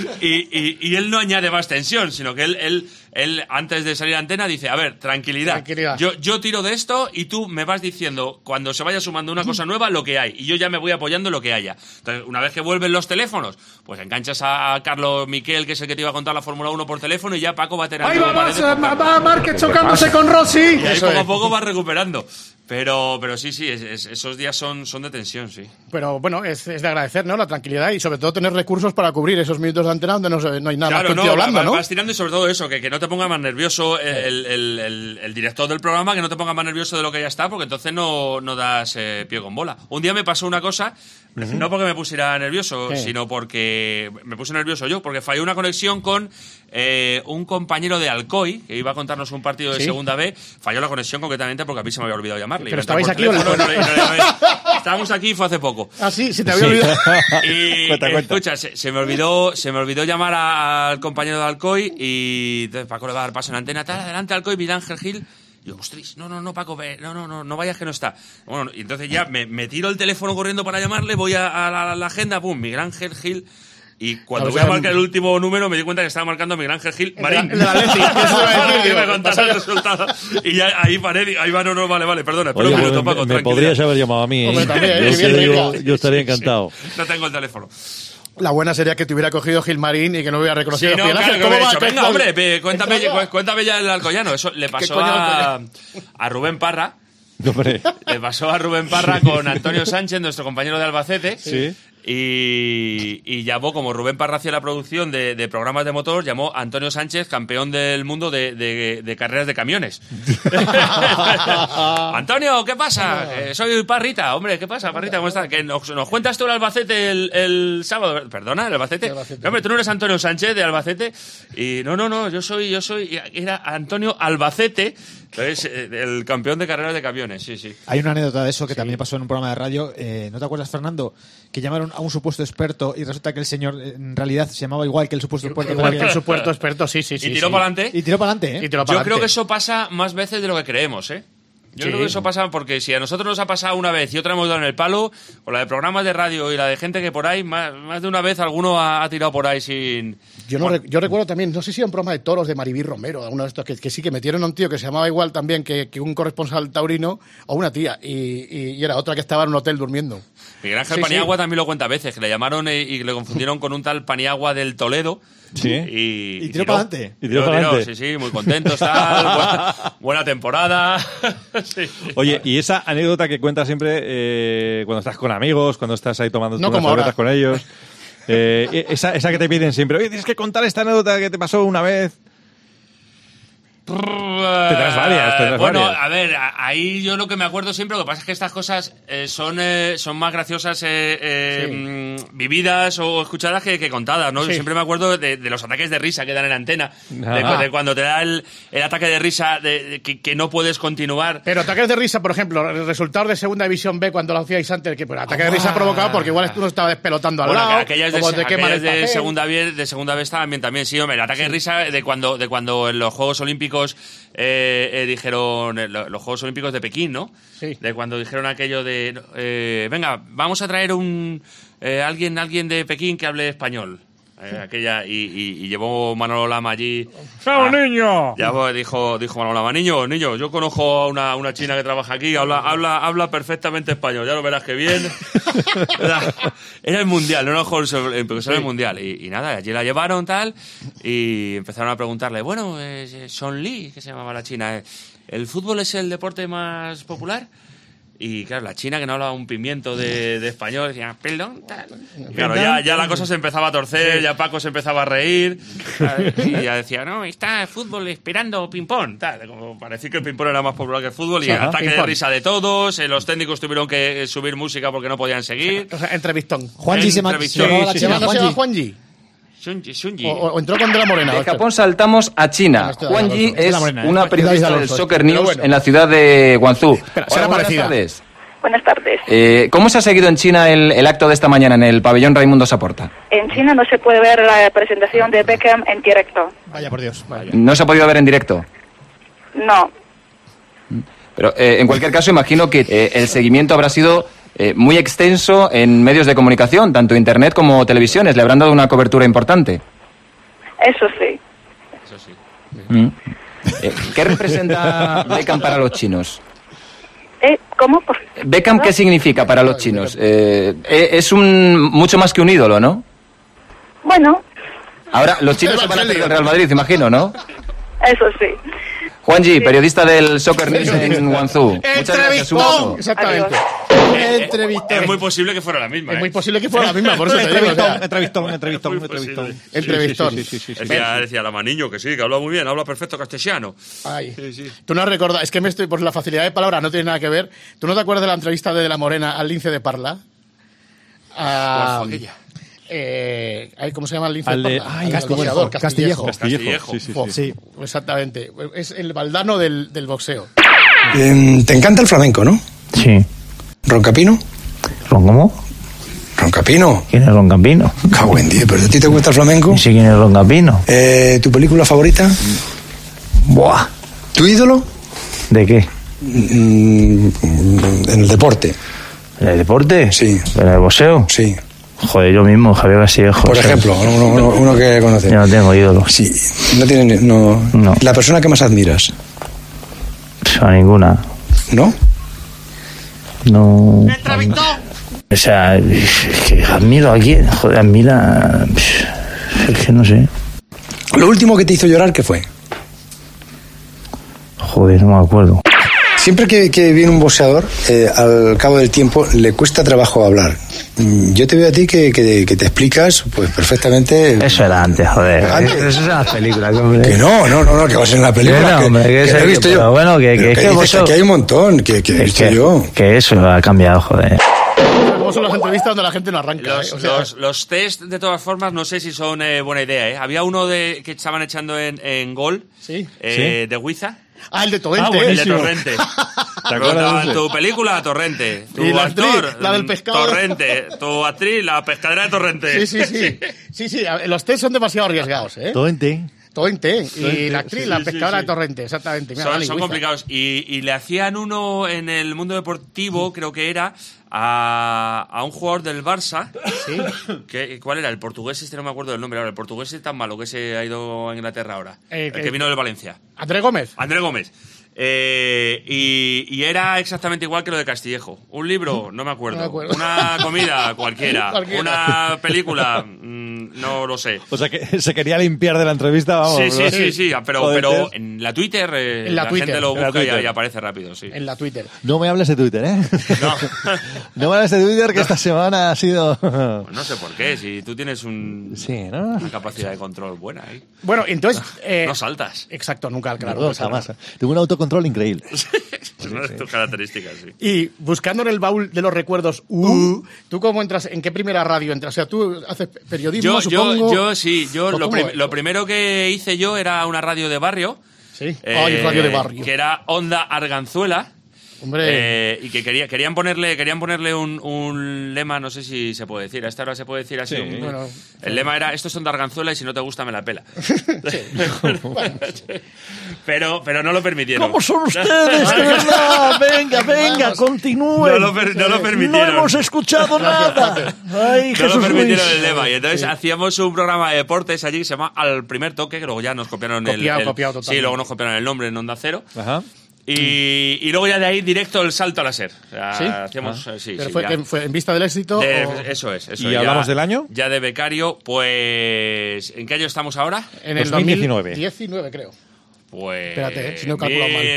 Y él no añade más tensión, sino que él antes de salir a antena dice, a ver, tranquilidad. Yo tiro de esto y tú me vas diciendo cuando se vaya sumando una cosa nueva lo que hay. Y yo ya me voy apoyando en lo que haya. Entonces, una vez que vuelven los teléfonos, pues enganchas a Carlos Miquel, que es el que te iba a contar la Fórmula 1 por teléfono, y ya Paco va a tener... ¡Ahí va Márquez chocándose con Rossi! Y ahí poco a poco va recuperando. Pero sí, esos días son de tensión, sí. Pero bueno, es de agradecer, ¿no? La tranquilidad y sobre todo tener recursos para cubrir esos minutos de antena donde no hay nada claro, más que hablando, ¿no? Vas tirando y sobre todo eso, que no te ponga más nervioso el director del programa, que no te ponga más nervioso de lo que ya está, porque entonces no das pie con bola. Un día me pasó una cosa, no porque me pusiera nervioso, sino porque me puse nervioso yo, porque falló una conexión con un compañero de Alcoy, que iba a contarnos un partido de Segunda B, falló la conexión concretamente porque a mí se me había olvidado llamarle. ¿Pero estabais aquí o no? Estábamos aquí, fue hace poco. Ah, sí, se te había olvidado. Y escucha, se me olvidó llamar al compañero de Alcoy y entonces Paco le va a dar paso en la antena, tal, adelante Alcoy, Miguel Ángel Gil. Y yo, ostras, no, Paco, no vayas que no está. Bueno, y entonces ya me tiro el teléfono corriendo para llamarle, voy a la agenda, pum, Miguel Ángel Gil. Y cuando voy a marcar el último número me di cuenta que estaba marcando Miguel Ángel Gil Marín. El de la Leti. Y me contaron el resultado. Y ya ahí paré, ahí va, no, vale, perdona, espera un minuto, Paco, me podrías haber llamado a mí. Yo estaría encantado. Sí. No tengo el teléfono. La buena sería que te hubiera cogido Gilmarín y que no hubiera reconocido. Sí, no, claro, ¿cómo va? Venga, hombre, cuéntame ya el alcoyano. Eso le pasó a Rubén Parra. Hombre. Le pasó a Rubén Parra con Antonio Sánchez, nuestro compañero de Albacete. Sí. Y llamó, como Rubén Parra hacía la producción de programas de motor, llamó a Antonio Sánchez, campeón del mundo de carreras de camiones. Antonio, ¿qué pasa? Soy Parrita. Hombre, ¿qué pasa, Parrita? ¿Cómo estás? Que nos cuentas tú el Albacete el sábado. Perdona, el Albacete. No, hombre, tú no eres Antonio Sánchez de Albacete. Y no, yo soy. Era Antonio Albacete. Entonces, el campeón de carreras de camiones, sí. Hay una anécdota de eso que también pasó en un programa de radio. ¿No te acuerdas, Fernando? Que llamaron a un supuesto experto y resulta que el señor en realidad se llamaba igual que el supuesto experto. Igual que el supuesto experto, sí. Y tiró para adelante. Y tiró para adelante, Yo creo que eso pasa más veces de lo que creemos, Yo creo que eso pasa porque si a nosotros nos ha pasado una vez y otra hemos dado en el palo, o la de programas de radio y la de gente que por ahí, más de una vez alguno ha tirado por ahí sin... Yo recuerdo también, no sé si era un programa de toros de Maribí Romero, alguno de estos, que sí que metieron a un tío que se llamaba igual también que un corresponsal taurino, o una tía, y era otra que estaba en un hotel durmiendo. Miguel Ángel Paniagua también lo cuenta a veces, que le llamaron y le confundieron con un tal Paniagua del Toledo. Sí. Y tiró para adelante. Sí, muy contentos, tal, buena temporada. Sí. Oye, y esa anécdota que cuentas siempre cuando estás con amigos, cuando estás ahí tomando unas cervezas con ellos, esa que te piden siempre, oye, tienes que contar esta anécdota que te pasó una vez. Tendrás varias. Bueno, a ver, ahí yo lo que me acuerdo siempre, lo que pasa es que estas cosas son más graciosas vividas o escuchadas que contadas, ¿no? Sí. Yo siempre me acuerdo de los ataques de risa que dan en antena, de cuando te da el ataque de risa que no puedes continuar. Pero ataques de risa, por ejemplo, el resultado de Segunda División B cuando lo hacíais antes, que ataque de risa provocado porque igual tú no estabas despelotando al lado. Aquellas de Segunda B estaban bien también, sí, hombre, el ataque de risa de cuando en los Juegos Olímpicos dijeron los Juegos Olímpicos de Pekín, ¿no? Sí. De cuando dijeron aquello de venga, vamos a traer alguien de Pekín que hable español. Aquella y llevó Manolo Lama allí. ¡Chao, niño! Ya dijo Manolo Lama, niño, yo conozco a una china que trabaja aquí, habla perfectamente español, ya lo verás que bien. Era el mundial, no era el mundial. Y nada, allí la llevaron tal y empezaron a preguntarle, bueno, Son Lee, que se llamaba la china, ¿el fútbol es el deporte más popular? Y claro, la china que no hablaba un pimiento de español decía, perdón, tal. Y claro, ya la cosa se empezaba a torcer, ya Paco se empezaba a reír. Y ya decía, no, está el fútbol esperando ping-pong, tal. Como parecía que el ping-pong era más popular que el fútbol. Y ataque de risa de todos. Los técnicos tuvieron que subir música porque no podían seguir. O sea, entrevistón. Juanji se llamaba la china. ¿No se llama Juanji? Shunji. O entró con De la Morena. De Japón saltamos a China. Juan Yi es una periodista del Soccer News en la ciudad de Guangzhou. Hola, buenas tardes. Buenas tardes. ¿Cómo se ha seguido en China el acto de esta mañana en el pabellón Raimundo Saporta? En China no se puede ver la presentación de Beckham en directo. Vaya por Dios. Vaya. ¿No se ha podido ver en directo? No. Pero en cualquier caso imagino que el seguimiento habrá sido muy extenso en medios de comunicación, tanto internet como televisiones. Le habrán dado una cobertura importante. Eso sí. ¿Qué representa Beckham para los chinos? ¿Cómo? Beckham, ¿qué significa para los chinos? Es mucho más que un ídolo, ¿no? Bueno. Ahora, los chinos se van a hacer el Real Madrid, imagino, ¿no? Eso sí. Juan Yi, periodista del Soccer News en Guangzou. Muchas gracias. Exactamente. Es muy posible que fuera la misma. Es muy posible que fuera la misma, por eso te digo. Entrevistón. Sí. Decía la Maniño que sí, que habla muy bien, habla perfecto castellano. Ay. Sí. Tú no recuerdas, es que me estoy por la facilidad de palabras, no tiene nada que ver. ¿Tú no te acuerdas de la entrevista de la Morena al lince de Parla? ¿Cuál fue aquella? ¿Cómo se llama el lince de Parla? Castillejo. Sí, exactamente. Es el baldano del boxeo. Te encanta el flamenco, ¿no? Sí. ¿Roncapino? ¿Cómo? ¿Roncapino? ¿Quién es Roncapino? Cago en 10, ¿pero a ti te gusta el flamenco? Sí, ¿quién es Roncapino? ¿Tu película favorita? Buah. ¿Tu ídolo? ¿De qué? En el deporte. ¿En el deporte? Sí. ¿En el boxeo? Sí. Joder, yo mismo, Javier Castillejo. Por ejemplo, uno que conoces. Yo no tengo ídolos. Sí. No. ¿La persona que más admiras? A ninguna. ¿No? No. ¿Me entrevistó? O sea, es que admiro a quién. Joder, admira. Es que no sé. ¿Lo último que te hizo llorar qué fue? Joder, no me acuerdo. Siempre que viene un boxeador, al cabo del tiempo le cuesta trabajo hablar. Yo te veo a ti que te explicas pues perfectamente. Eso era antes, joder. Eso es en las películas, hombre. Que no, que va a ser en la película. No, hombre, que he visto yo. Pero bueno, que aquí hay un montón que he visto yo. Que eso ha cambiado, joder. ¿Cómo son las entrevistas donde la gente no arranca? Los test, de todas formas, no sé si son buena idea. Había uno que estaban echando en Gol, de Huiza. El de Torrente. El de Torrente. ¿Te acuerdas? Tu película, Torrente. Tu actor, actriz, la del pescado. Torrente. Tu actriz, la pescadera de Torrente. Sí. Los test son demasiado arriesgados, ¿eh? Torrente. Y la actriz, la pescadora de Torrente, exactamente. Mira, son complicados. Y le hacían uno en el mundo deportivo, creo que era, a un jugador del Barça. Sí. ¿Cuál era? El portugués, no me acuerdo del nombre ahora. El portugués es tan malo que se ha ido a Inglaterra ahora. El que vino del Valencia. Andrés Gómez. Y era exactamente igual que lo de Castillejo. Un libro, no me acuerdo. Una comida, cualquiera. Una película, no lo sé. O sea que se quería limpiar de la entrevista, vamos. Sí. Pero en la Twitter, la gente lo busca y aparece rápido, sí. En la Twitter. No me hables de Twitter, ¿eh? No me hables de Twitter, que esta semana ha sido... Pues no sé por qué, si tú tienes una capacidad de control buena ahí. Bueno, entonces... no saltas. Exacto, nunca, claro. Jamás. Tengo un autocontrol increíble. Es una de tus características, sí. Y buscando en el baúl de los recuerdos, ¿tú cómo entras? ¿En qué primera radio entras? O sea, ¿tú haces periodismo, supongo? Yo lo primero que hice yo era una radio de barrio. Sí. Radio de barrio. Que era Onda Arganzuela. Hombre. Y que querían ponerle un lema, no sé si se puede decir. A esta hora se puede decir así. El lema era: esto es Onda Arganzuela y si no te gusta me la pela. pero no lo permitieron. ¿Cómo son ustedes, de verdad? Venga, continúen. No lo permitieron. No hemos escuchado nada. Ay, no Jesús lo permitieron Luis. el lema. Y entonces hacíamos un programa de deportes allí que se llama Al Primer Toque, que luego ya nos copiaron copiado totalmente. Sí, luego nos copiaron el nombre en Onda Cero. Ajá. Y luego ya de ahí directo el salto a la SER. O sea, ¿Sí? Hacíamos, ¿Pero fue en vista del éxito? Eso es. ¿Y hablamos del año? Ya de becario, pues... ¿En qué año estamos ahora? En el 2019. 2019, creo. Pues... Espérate, si no calculo mal.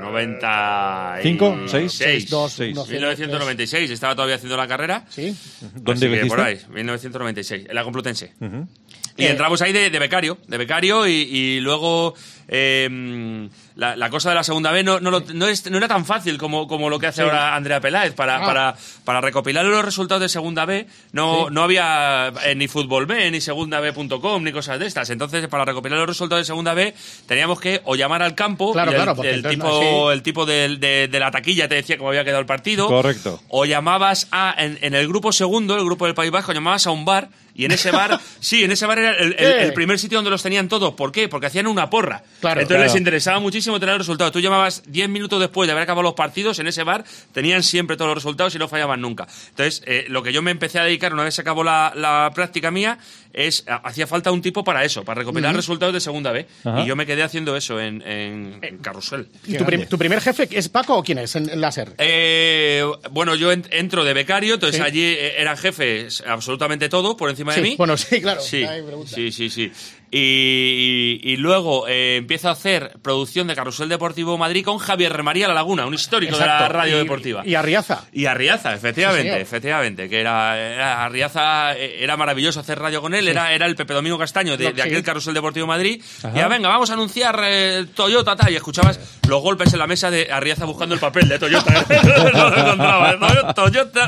1995, 6, 2, 1996. Estaba todavía haciendo la carrera. Sí. ¿Dónde Así que por hiciste? ahí, 1996, en la Complutense. Y entramos ahí de becario y luego la cosa de la segunda B no era tan fácil como lo que hace ahora Andrea Peláez. Para recopilar los resultados de segunda B no había ni Fútbol B, ni segundab.com, ni cosas de estas. Entonces, para recopilar los resultados de segunda B teníamos que o llamar al campo, el tipo de la taquilla te decía cómo había quedado el partido. Correcto. O llamabas en el grupo segundo, el grupo del País Vasco, llamabas a un bar. Y en ese bar, era el primer sitio donde los tenían todos. ¿Por qué? Porque hacían una porra. Entonces les interesaba muchísimo tener los resultados. Tú llamabas 10 minutos después de haber acabado los partidos, en ese bar tenían siempre todos los resultados y no fallaban nunca. Entonces, lo que yo me empecé a dedicar una vez se acabó la práctica mía hacía falta un tipo para eso, para recopilar resultados de segunda B. Ajá. Y yo me quedé haciendo eso en Carrusel. ¿Y tu primer jefe es Paco o quién es en Láser? Bueno, yo entro de becario, entonces allí eran jefes absolutamente todo por encima de mí. Bueno, sí, claro. Sí. Y luego empiezo a hacer producción de Carrusel Deportivo Madrid con Javier María La Laguna, un histórico de la radio deportiva. Y Arriaza. Y Arriaza, efectivamente, que era Arriaza, era maravilloso hacer radio con él, era el Pepe Domingo Castaño de aquel Carrusel Deportivo Madrid. Y venga, vamos a anunciar Toyota, tal, y escuchabas los golpes en la mesa de Arriaza buscando el papel de Toyota. No lo encontraba. Toyota,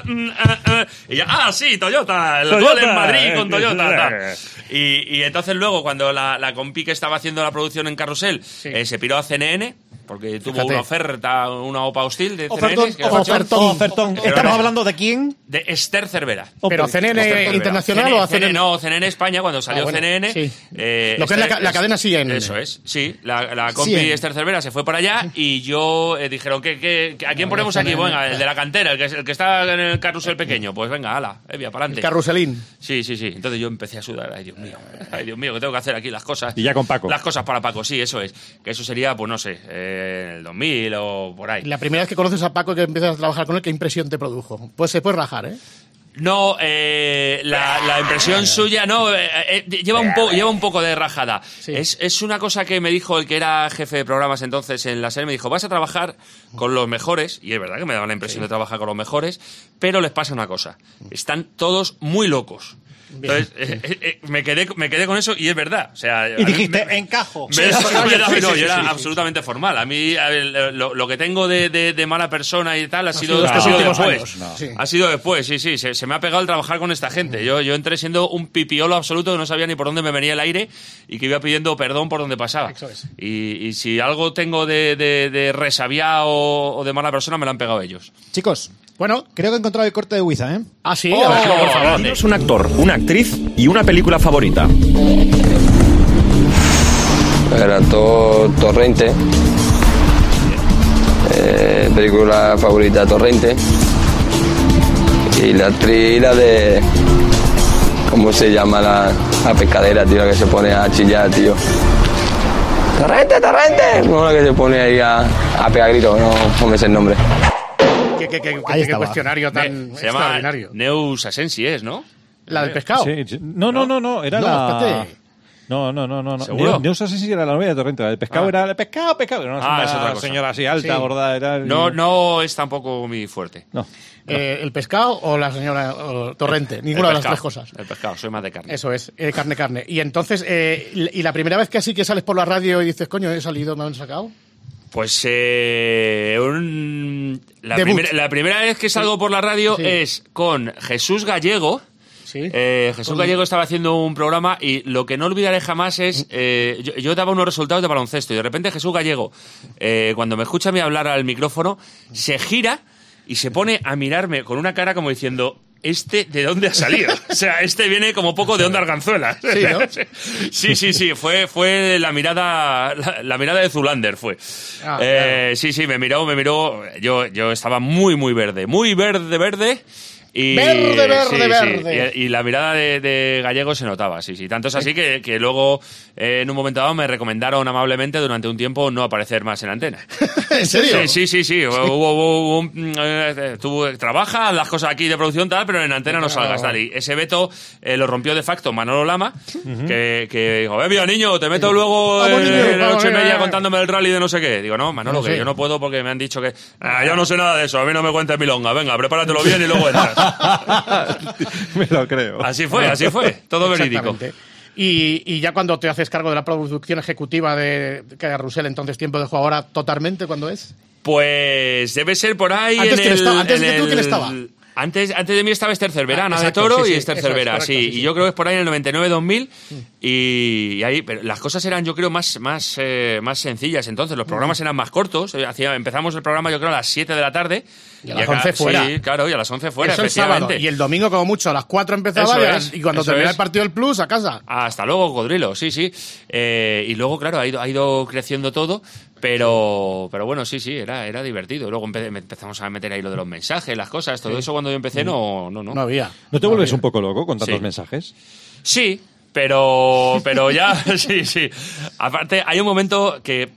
y ya, sí, Toyota, el gol en Madrid con Toyota, tal. Y entonces luego, cuando la compi que estaba haciendo la producción en Carrusel se piró a CNN, porque tuvo una oferta, una OPA hostil de CNN. Ofertón. ¿Estamos hablando de quién? De Esther Cervera. ¿Pero CNN Internacional o CNN? No, CNN España, cuando salió CNN. Sí. Lo que es la cadena CNN. Eso es, sí. La compi Esther Cervera se fue para allá y yo dijeron, ¿a quién ponemos aquí? Venga, el de la cantera, el que está en el carrusel pequeño. Pues venga, ala, para adelante. Carruselín. Sí. Entonces yo empecé a sudar. Ay, Dios mío, que tengo que hacer aquí las cosas. Y ya con Paco. Las cosas para Paco, sí, eso es. Que eso sería, pues no sé, en el 2000 o por ahí. La primera vez que conoces a Paco y que empiezas a trabajar con él, ¿qué impresión te produjo? Pues se puede rajar, ¿eh? No, la impresión suya no lleva un poco de rajada. Sí. Es una cosa que me dijo el que era jefe de programas entonces en la serie, me dijo, vas a trabajar con los mejores, y es verdad que me daba la impresión de trabajar con los mejores, pero les pasa una cosa, están todos muy locos. Entonces, me quedé con eso y es verdad. O sea, y dijiste, encajo. Yo era absolutamente formal. A mí, lo que tengo de mala persona y tal ha sido después. Ha sido después, sí. Se me ha pegado el trabajar con esta gente. Yo entré siendo un pipiolo absoluto que no sabía ni por dónde me venía el aire y que iba pidiendo perdón por donde pasaba. Y si algo tengo de resabiado o de mala persona, me lo han pegado ellos. Chicos, bueno, creo que he encontrado el corte de Huiza, ¿eh? Ah, sí, por favor. Dinos un actor, una actriz y una película favorita. El actor Torrente. Película favorita Torrente. Y la actriz, la de... ¿Cómo se llama la pescadera, tío? La que se pone a chillar, tío. ¡Torrente! No, la que se pone ahí a pegar gritos, no me sé el nombre. ¿Qué cuestionario tan extraordinario? Neus Asensi es, ¿no? ¿La del pescado? Sí. No, era la... No. ¿Seguro? Neus Asensi era la novia de Torrente. La del pescado era el pescado. No, es otra cosa. Señora así alta, gorda. Era No es tampoco mi fuerte. No. ¿El pescado o la señora Torrente? Ninguna de las tres cosas. El pescado, soy más de carne. Eso es, carne. Y entonces, ¿y la primera vez que así que sales por la radio y dices, coño, he salido, me han sacado? Pues la primera vez que salgo por la radio es con Jesús Gallego. Sí. Jesús Gallego estaba haciendo un programa y lo que no olvidaré jamás es... yo daba unos resultados de baloncesto y de repente Jesús Gallego, cuando me escucha a mí hablar al micrófono, se gira y se pone a mirarme con una cara como diciendo... ¿De dónde ha salido? O sea, viene como poco de Onda Arganzuela. Sí, ¿no? Sí. Fue la mirada de Zulander, fue. Claro. Sí, me miró. Yo estaba muy, muy verde. Muy verde. Y, verde. Y la mirada de Gallego se notaba, sí. Tanto es así que luego, en un momento dado, me recomendaron amablemente durante un tiempo no aparecer más en antena. ¿En serio? Sí. Trabaja las cosas aquí de producción tal, pero en antena no salgas tal. Y ese veto lo rompió de facto Manolo Lama, que dijo, mira, niño, te meto luego en 8:30 contándome el rally de no sé qué. Digo, no, Manolo, que yo no puedo porque me han dicho que yo no sé nada de eso, a mí no me cuentes milonga. Venga, prepáratelo bien y luego entras. Me lo creo. Así fue, todo verídico. Y ya cuando te haces cargo de la producción ejecutiva de Carrusel, entonces Tiempo de Juego, ahora totalmente, ¿cuándo es? Pues debe ser por ahí. ¿Antes de tú quién estaba? Antes de mí estaba Esther Cervera, Ana de Toro y Esther Cervera, sí. Y yo creo que es por ahí en el 99-2000 y ahí pero las cosas eran, yo creo, más sencillas. Entonces los programas eran más cortos. Empezamos el programa, yo creo, a las 7 de la tarde. Y a las 11 fuera. Sí, claro, y a las 11 fuera, eso efectivamente. El sábado. Y el domingo, como mucho, a las 4 empezaba y cuando terminaba el partido del Plus, a casa. Hasta luego, Cocodrilo, sí. Y luego, claro, ha ido creciendo todo. Pero bueno, sí, era divertido. Luego empezamos a meter ahí lo de los mensajes, las cosas, todo eso cuando yo empecé no había. ¿No te vuelves un poco loco con tantos mensajes? Sí, pero ya, sí. Aparte, hay un momento que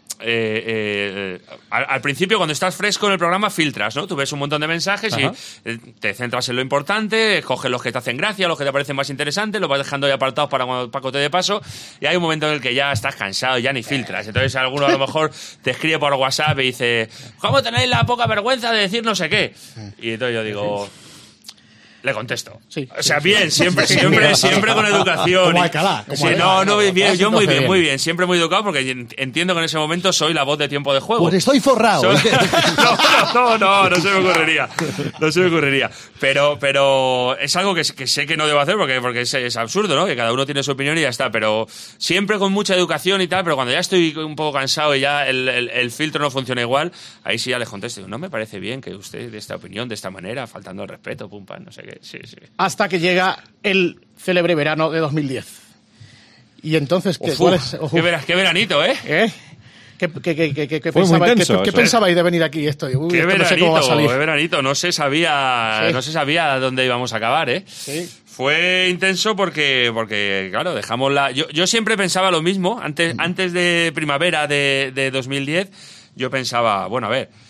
al principio, cuando estás fresco en el programa, filtras, ¿no? Tú ves un montón de mensajes y te centras en lo importante, coges los que te hacen gracia, los que te parecen más interesantes, los vas dejando ya apartados para cuando Paco te dé paso, y hay un momento en el que ya estás cansado y ya ni filtras. Entonces alguno a lo mejor te escribe por WhatsApp y dice, ¿cómo tenéis la poca vergüenza de decir no sé qué? Y entonces yo digo... Le contesto. Bien, siempre con educación. Como Alcalá. Bien, yo muy bien, siempre muy educado porque entiendo que en ese momento soy la voz de Tiempo de Juego. Pues estoy forrado. No se me ocurriría. Pero es algo que sé que no debo hacer porque es absurdo, ¿no? Que cada uno tiene su opinión y ya está, pero siempre con mucha educación y tal, pero cuando ya estoy un poco cansado y ya el filtro no funciona igual, ahí sí ya les contesto. No me parece bien que usted dé esta opinión de esta manera, faltando el respeto, pum, pam, no sé qué. Sí. Hasta que llega el célebre verano de 2010. Y entonces, qué veranito, ¿eh? ¿Qué pensabais de venir aquí? Qué veranito, no se sabía dónde íbamos a acabar, ¿eh? Sí. Fue intenso porque claro, dejamos yo siempre pensaba lo mismo, antes de primavera de 2010, yo pensaba, bueno, a ver,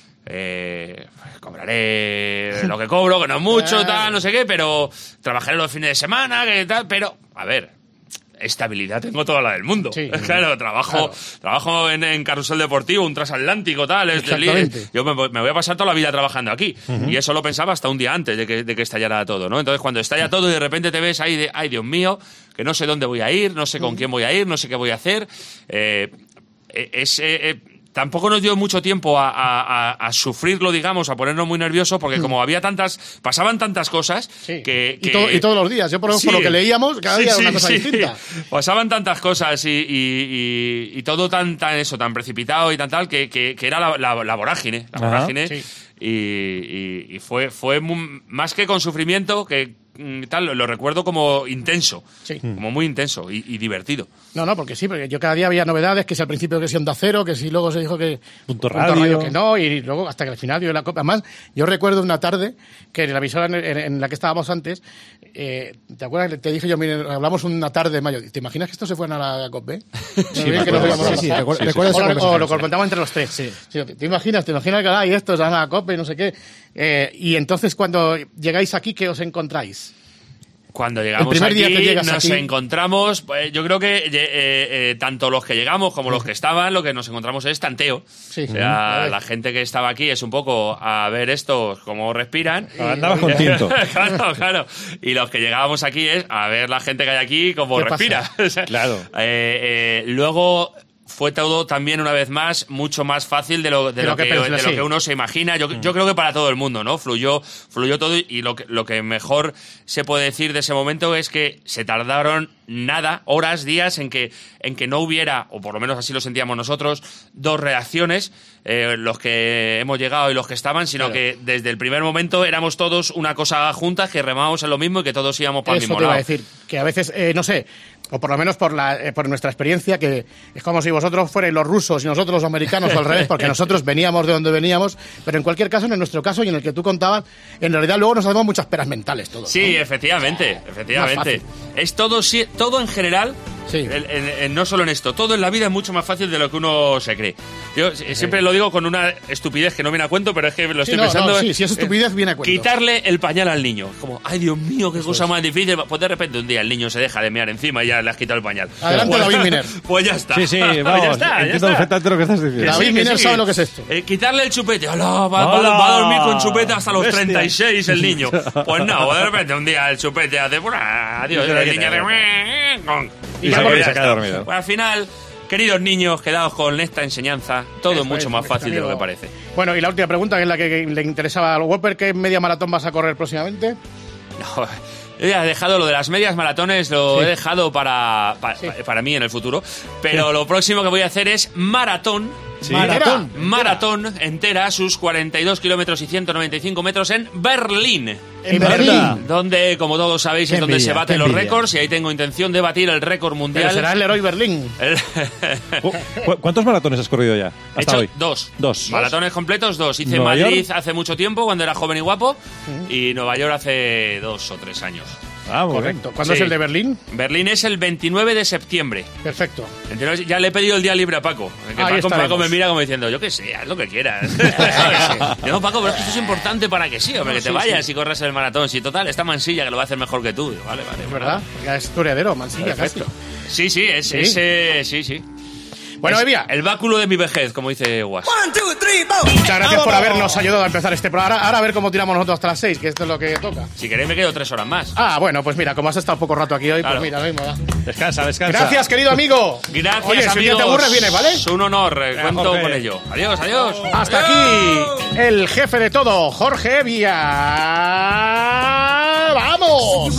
cobraré lo que cobro, que no es mucho, tal, no sé qué, pero trabajaré los fines de semana, que tal, pero, a ver, estabilidad tengo toda la del mundo. Sí, claro, trabajo en Carrusel Deportivo, un transatlántico, tal. Yo me voy a pasar toda la vida trabajando aquí. Y eso lo pensaba hasta un día antes de que estallara todo, ¿no? Entonces, cuando estalla todo y de repente te ves ahí de, ay, Dios mío, que no sé dónde voy a ir, no sé con quién voy a ir, no sé qué voy a hacer. Tampoco nos dio mucho tiempo a sufrirlo, digamos, a ponernos muy nerviosos, porque como pasaban tantas cosas que y todos los días, yo por lo que leíamos, cada día era una cosa distinta. Pasaban tantas cosas y todo tan precipitado y tal, que era la vorágine. Y fue más que con sufrimiento, que tal, lo recuerdo como intenso, como muy intenso y divertido. No, porque yo cada día había novedades, que si al principio que si Onda Cero, que si luego se dijo que Punto Radio que no, y luego hasta que al final dio la copa. Además, yo recuerdo una tarde que en la emisora en la que estábamos antes, ¿te acuerdas? Te dije yo, mire, hablamos una tarde de mayo. ¿Te imaginas que estos se fueran a la COP? O lo comentamos entre los tres. Sí. ¿Te imaginas que estos van a la COP y no sé qué? Y entonces cuando llegáis aquí, ¿qué os encontráis? Cuando llegamos aquí, nos encontramos, pues, yo creo que tanto los que llegamos como los que estaban, lo que nos encontramos es tanteo. Sí, o sea, la gente que estaba aquí es un poco a ver estos cómo respiran. Andabas con tinto. Claro. Y los que llegábamos aquí es a ver la gente que hay aquí cómo respira. Claro. Luego fue todo también, una vez más, mucho más fácil de lo que uno se imagina. Yo creo que para todo el mundo, ¿no? Fluyó todo, y lo que mejor se puede decir de ese momento es que se tardaron horas, días en que no hubiera, o por lo menos así lo sentíamos nosotros, dos reacciones, los que hemos llegado y los que estaban, sino que desde el primer momento éramos todos una cosa juntas, que remábamos en lo mismo y que todos íbamos para el mismo lado. Eso te iba a decir, que a veces, no sé, o por lo menos por nuestra experiencia, que es como si vosotros fuerais los rusos y nosotros los americanos, o al revés, porque nosotros veníamos de donde veníamos, pero en cualquier caso, en nuestro caso y en el que tú contabas, en realidad luego nos hacemos muchas peras mentales todos. Sí, ¿no? efectivamente. Es todo en general, no solo en esto, todo en la vida es mucho más fácil de lo que uno se cree. Yo siempre lo digo con una estupidez que no viene a cuento, pero es que lo estoy pensando. Si es estupidez, viene a cuento. Quitarle el pañal al niño. Como, ay, Dios mío, qué cosa más difícil. Pues de repente un día el niño se deja de mear encima y ya le has quitado el pañal. Adelante, David Miner. Pues ya está. Sí, vamos, ya está. Entiendo perfectamente lo que estás diciendo. David Miner sabe lo que es esto. Quitarle el chupete. Va a dormir con chupete hasta los 36 el niño. Pues no, de repente un día el chupete hace... Adiós, el niño de... Y se queda dormido. Pues al final, queridos niños, quedaos con esta enseñanza. Todo es mucho más fácil de lo que parece. Bueno, y la última pregunta, que es la que le interesaba a Whopper, ¿qué media maratón vas a correr próximamente? No, he dejado lo de las medias maratones, he dejado para mí en el futuro. Pero lo próximo que voy a hacer es maratón. Sí. Maratón entera, sus 42 kilómetros y 195 metros en Berlín. En Berlín. Donde, como todos sabéis, es donde se baten los récords, y ahí tengo intención de batir el récord mundial. Pero será el Leroy Berlín. ¿Cuántos maratones has corrido ya hasta hoy? Dos. Dos. Maratones completos, dos. Hice Madrid hace mucho tiempo, cuando era joven y guapo, y Nueva York hace 2 o 3 años. Ah, correcto. ¿Cuándo es el de Berlín? Berlín es el 29 de septiembre. Perfecto. Entonces, ya le he pedido el día libre a Paco. Paco me mira como diciendo, yo qué sé, haz lo que quieras. No, Paco, pero esto es importante para que hombre, que te vayas y corras el maratón. Si total, está Mansilla, que lo va a hacer mejor que tú. Vale. Es verdad, ya es tu heredero, Mansilla, casi. Sí. Sí. Bueno, Evia. El báculo de mi vejez, como dice Guas. Muchas gracias por habernos ayudado a empezar este programa. Ahora a ver cómo tiramos nosotros hasta las 6, que esto es lo que toca. Si queréis me quedo 3 horas más. Bueno, pues mira, como has estado poco rato aquí hoy, claro. Pues mira, lo mismo da. Descansa. Gracias, querido amigo. Gracias, Oye, amigos. si un día te aburres, vienes, ¿vale? Es un honor, cuento con ello. Adiós. Hasta aquí el jefe de todo, Jorge Evia. ¡Vamos!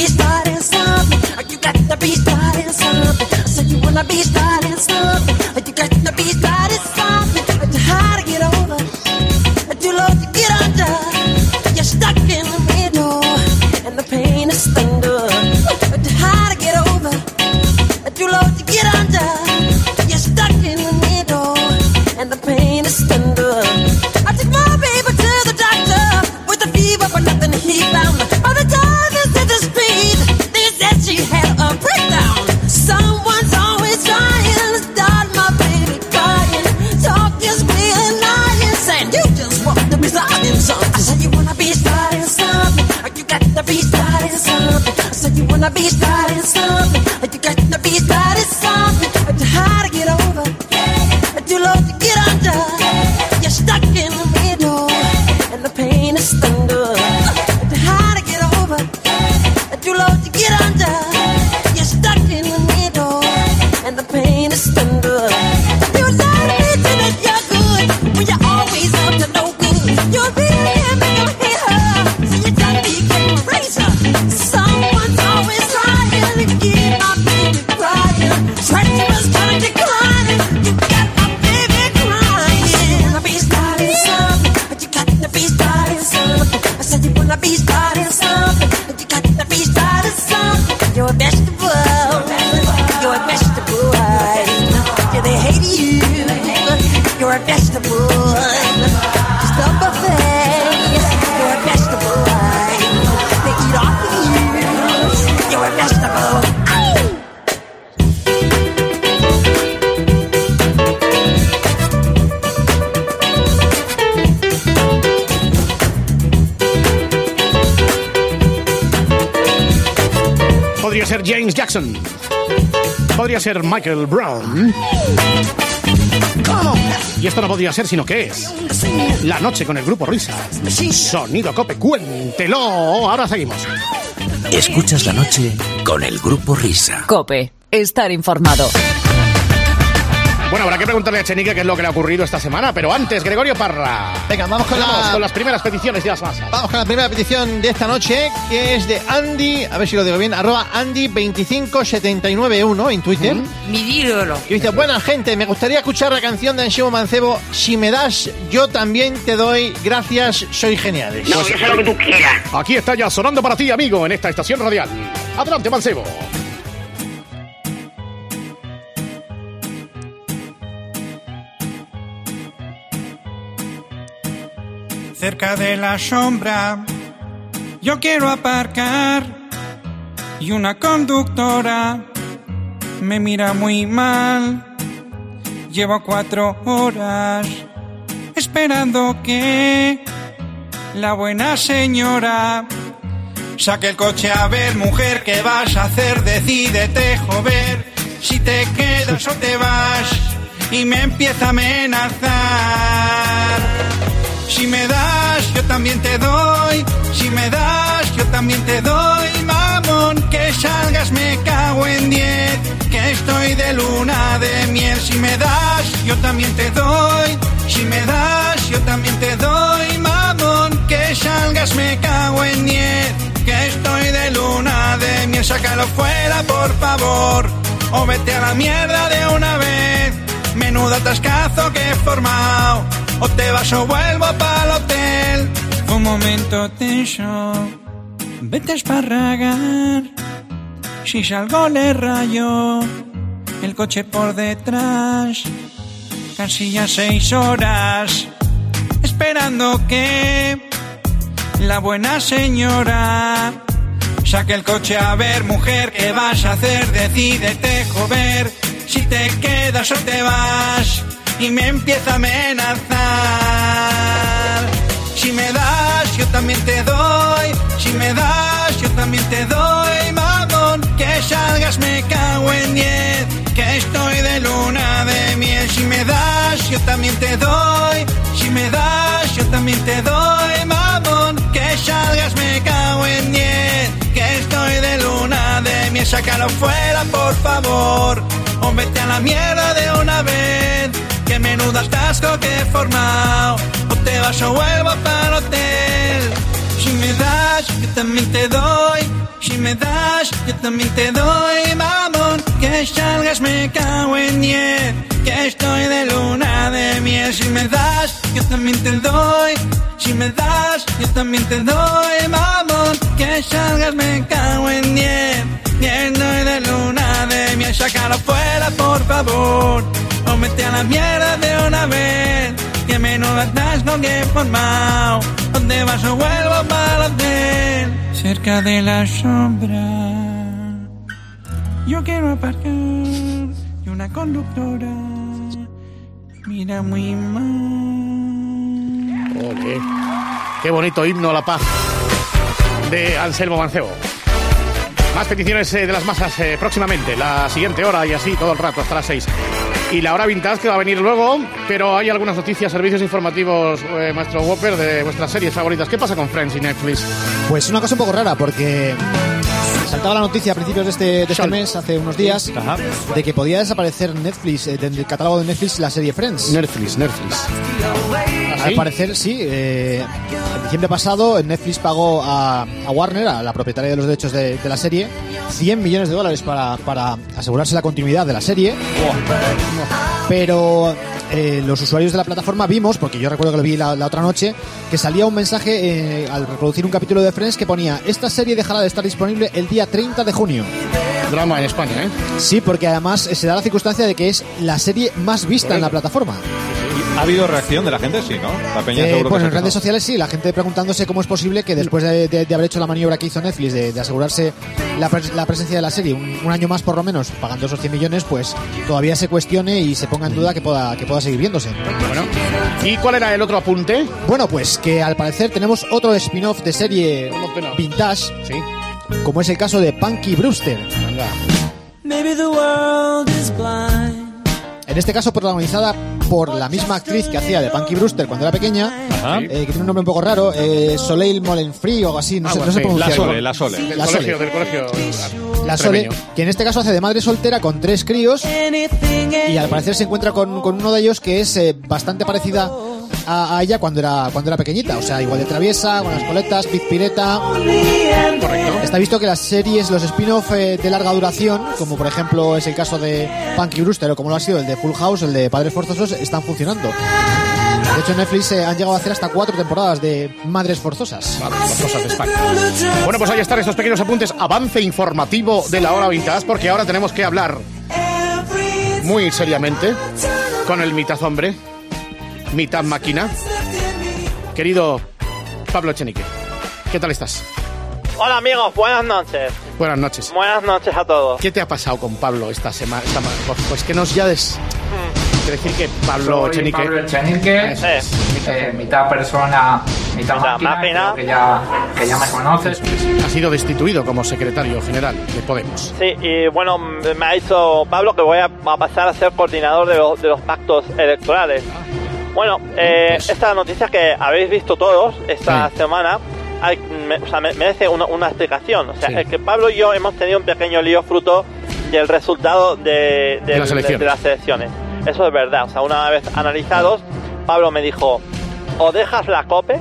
Be starting something, you got to be starting something. Too hard to get over, too low to get under. You're stuck in the middle, and the pain is thunder. Too hard to get over, too low to get under. You're stuck in the middle, and the pain is thunder. You let me think that you're good when you're always up to no good. You're really a man here, so you just became a razor. Someone's always trying to get my baby crying. Treacherous kind of declining. You got my baby crying. You wanna be starting something, but you got to be starting something. I said you wanna be starting something, but you got to be starting something. You're a vegetable. You're a vegetable. Yeah, they hate you. You're a vegetable. Just a buffet. You're a vegetable. They eat off of you. You're a vegetable. Podría ser James Jackson. Podría ser Michael Brown. Y esto no podría ser sino que es La Noche con el Grupo Risa. Sonido Cope, cuéntelo. Ahora seguimos. Escuchas La Noche con el Grupo Risa. Cope, estar informado. Bueno, habrá que preguntarle a Echenique qué es lo que le ha ocurrido esta semana, pero antes, Gregorio Parra. Venga, vamos con las primeras peticiones y las masas. Vamos con la primera petición de esta noche, que es de Andy, a ver si lo digo bien, @Andy25791 en Twitter. Mi ídolo. Que dice, buena gente, me gustaría escuchar la canción de Anselmo Mancebo, Si me das, yo también te doy, gracias, soy geniales. No, yo sé lo que tú quieras. Aquí está ya sonando para ti, amigo, en esta estación radial. Adelante, Mancebo. Cerca de la sombra yo quiero aparcar y una conductora me mira muy mal. Llevo 4 horas esperando que la buena señora saque el coche. A ver, mujer, ¿qué vas a hacer? Decídete, joder, si te quedas o te vas. Y me empieza a amenazar. Si me das, yo también te doy. Si me das, yo también te doy. Mamón, que salgas, me cago en 10. Que estoy de luna de miel. Si me das, yo también te doy. Si me das, yo también te doy. Mamón, que salgas, me cago en 10. Que estoy de luna de miel. Sácalo fuera, por favor, o vete a la mierda de una vez. Menudo atascazo que he formado. O te vas o vuelvo para el hotel. Un momento tenso, vete a esparragar. Si salgo le rayo el coche por detrás. Casi ya 6 horas esperando que la buena señora saque el coche. A ver, mujer, ¿qué vas a hacer? Decídete, joder, si te quedas o te vas. Y me empieza a amenazar. Si me das, yo también te doy. Si me das, yo también te doy. Mamón, que salgas, me cago en 10. Que estoy de luna de miel. Si me das, yo también te doy. Si me das, yo también te doy. Mamón, que salgas, me cago en 10. Que estoy de luna de miel. Sácalo fuera, por favor, o vete a la mierda de una vez. Que menudo atasco que he formado. O te vas o vuelvo para el hotel. Si me das, yo también te doy. Si me das, yo también te doy. Mamón, que salgas, me cago en 10. Que estoy de luna de miel. Si me das, yo también te doy. Si me das, yo también te doy. Mamón, que salgas, me cago en 10. Que estoy de luna de miel. Sácalo fuera, por favor, o mete a la mierda de una vez. Que menudo atasco que he formado. ¿Dónde vas o vuelvo para el hotel? Cerca de la sombra yo quiero aparcar. Y una conductora mira muy mal. Oye, qué bonito himno a la paz de Anselmo Mancebo. Más peticiones de las masas próximamente, la siguiente hora y así todo el rato hasta las 6. Y la hora vintage que va a venir luego, pero hay algunas noticias, servicios informativos, maestro Whopper, de vuestras series favoritas. ¿Qué pasa con Friends y Netflix? Pues una cosa un poco rara, porque saltaba la noticia a principios de este mes, hace unos días, de que podía desaparecer Netflix, del catálogo de Netflix, la serie Friends. Netflix. Al parecer, sí. En diciembre pasado, Netflix pagó a Warner, a la propietaria de los derechos de la serie, $100 millones para asegurarse la continuidad de la serie. Pero los usuarios de la plataforma vimos, porque yo recuerdo que lo vi la otra noche, que salía un mensaje al reproducir un capítulo de Friends que ponía: esta serie dejará de estar disponible el día 30 de junio. Drama en España, ¿eh? Sí, porque además se da la circunstancia de que es la serie más vista en la plataforma. ¿Ha habido reacción de la gente? Sí, ¿no? La peña seguro pues en redes sociales sí, la gente preguntándose cómo es posible que después de haber hecho la maniobra que hizo Netflix de asegurarse la presencia de la serie un año más por lo menos, pagando esos 100 millones, pues todavía se cuestione y se ponga en duda que pueda seguir viéndose. Bueno, ¿y cuál era el otro apunte? Bueno, pues que al parecer tenemos otro spin-off de serie vintage, sí, como es el caso de Punky Brewster. Maybe the world is blind. En este caso protagonizada por la misma actriz que hacía de Punky Brewster cuando era pequeña, que tiene un nombre un poco raro, Soleil Molenfree o algo así, no sé pronunciar. La Sole. Del colegio. La Sole, que en este caso hace de madre soltera con 3 críos y al parecer se encuentra con uno de ellos que es bastante parecida a ella cuando era pequeñita, o sea, igual de traviesa, con las coletas, pizpireta. Correcto. Está visto que las series, los spin-off de larga duración, como por ejemplo es el caso de Punky Brewster o como lo ha sido el de Full House, el de Padres Forzosos, están funcionando. De hecho, en Netflix han llegado a hacer hasta 4 temporadas de Madres Forzosas. Madres Forzosas de España. Bueno, pues ahí están estos pequeños apuntes, avance informativo de la hora vintage, porque ahora tenemos que hablar muy seriamente con el mitad hombre, mitad máquina, querido Pablo Echenique. ¿Qué tal estás? Hola amigos, buenas noches. Buenas noches. Buenas noches a todos. ¿Qué te ha pasado con Pablo esta semana? Pues que nos ya Quiere decir que Pablo Echenique... Pablo Echenique, mitad persona, mitad máquina, que ya me conoces. Ha sido destituido como secretario general de Podemos. Sí, y bueno, me ha dicho Pablo que voy a pasar a ser coordinador de los pactos electorales. Bueno, esta noticia que habéis visto todos esta semana merece una explicación. O sea, es que Pablo y yo hemos tenido un pequeño lío fruto del resultado de las elecciones. Eso es verdad. O sea, una vez analizados, Pablo me dijo, o dejas la COPE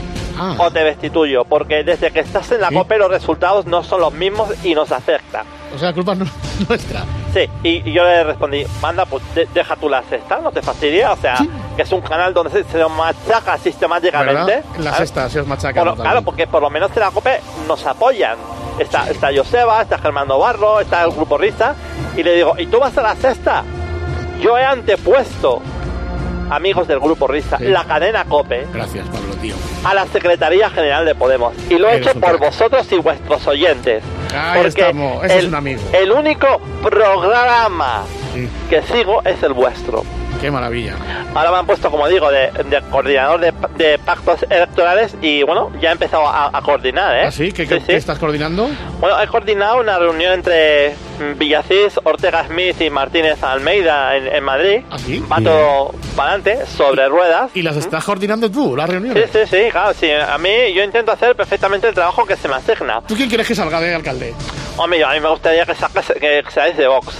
o te destituyo, porque desde que estás en la COPE los resultados no son los mismos y nos afecta. O sea, la culpa no es nuestra. Sí, y yo le respondí, manda, pues deja tú la Sexta, no te fastidia. O sea, que es un canal donde se nos machaca sistemáticamente. ¿Verdad? La Sexta se os machaca. Claro, porque por lo menos en la COPE nos apoyan. Está Joseba, está Germán Barro, está el Grupo Risa. Y le digo, ¿y tú vas a la Sexta? Yo he antepuesto, amigos del Grupo Risa, la cadena COPE. Gracias, Pablo, tío. A la Secretaría General de Podemos. Y lo he hecho por vosotros y vuestros oyentes. Ahí estamos, ese es un amigo. El único programa que sigo es el vuestro. Qué maravilla. Ahora me han puesto, como digo, de coordinador de pactos electorales y bueno, ya he empezado a coordinar, ¿eh? ¿Ah, sí? ¿Qué estás coordinando? Bueno, he coordinado una reunión entre Villacís, Ortega Smith y Martínez Almeida en Madrid. ¿Ah, sí? Va todo para adelante, sobre ruedas. ¿Y las estás coordinando tú, las reuniones? Sí, claro, sí. A mí, yo intento hacer perfectamente el trabajo que se me asigna. ¿Tú quién quieres que salga de alcalde? Hombre, a mí me gustaría que seáis de Vox.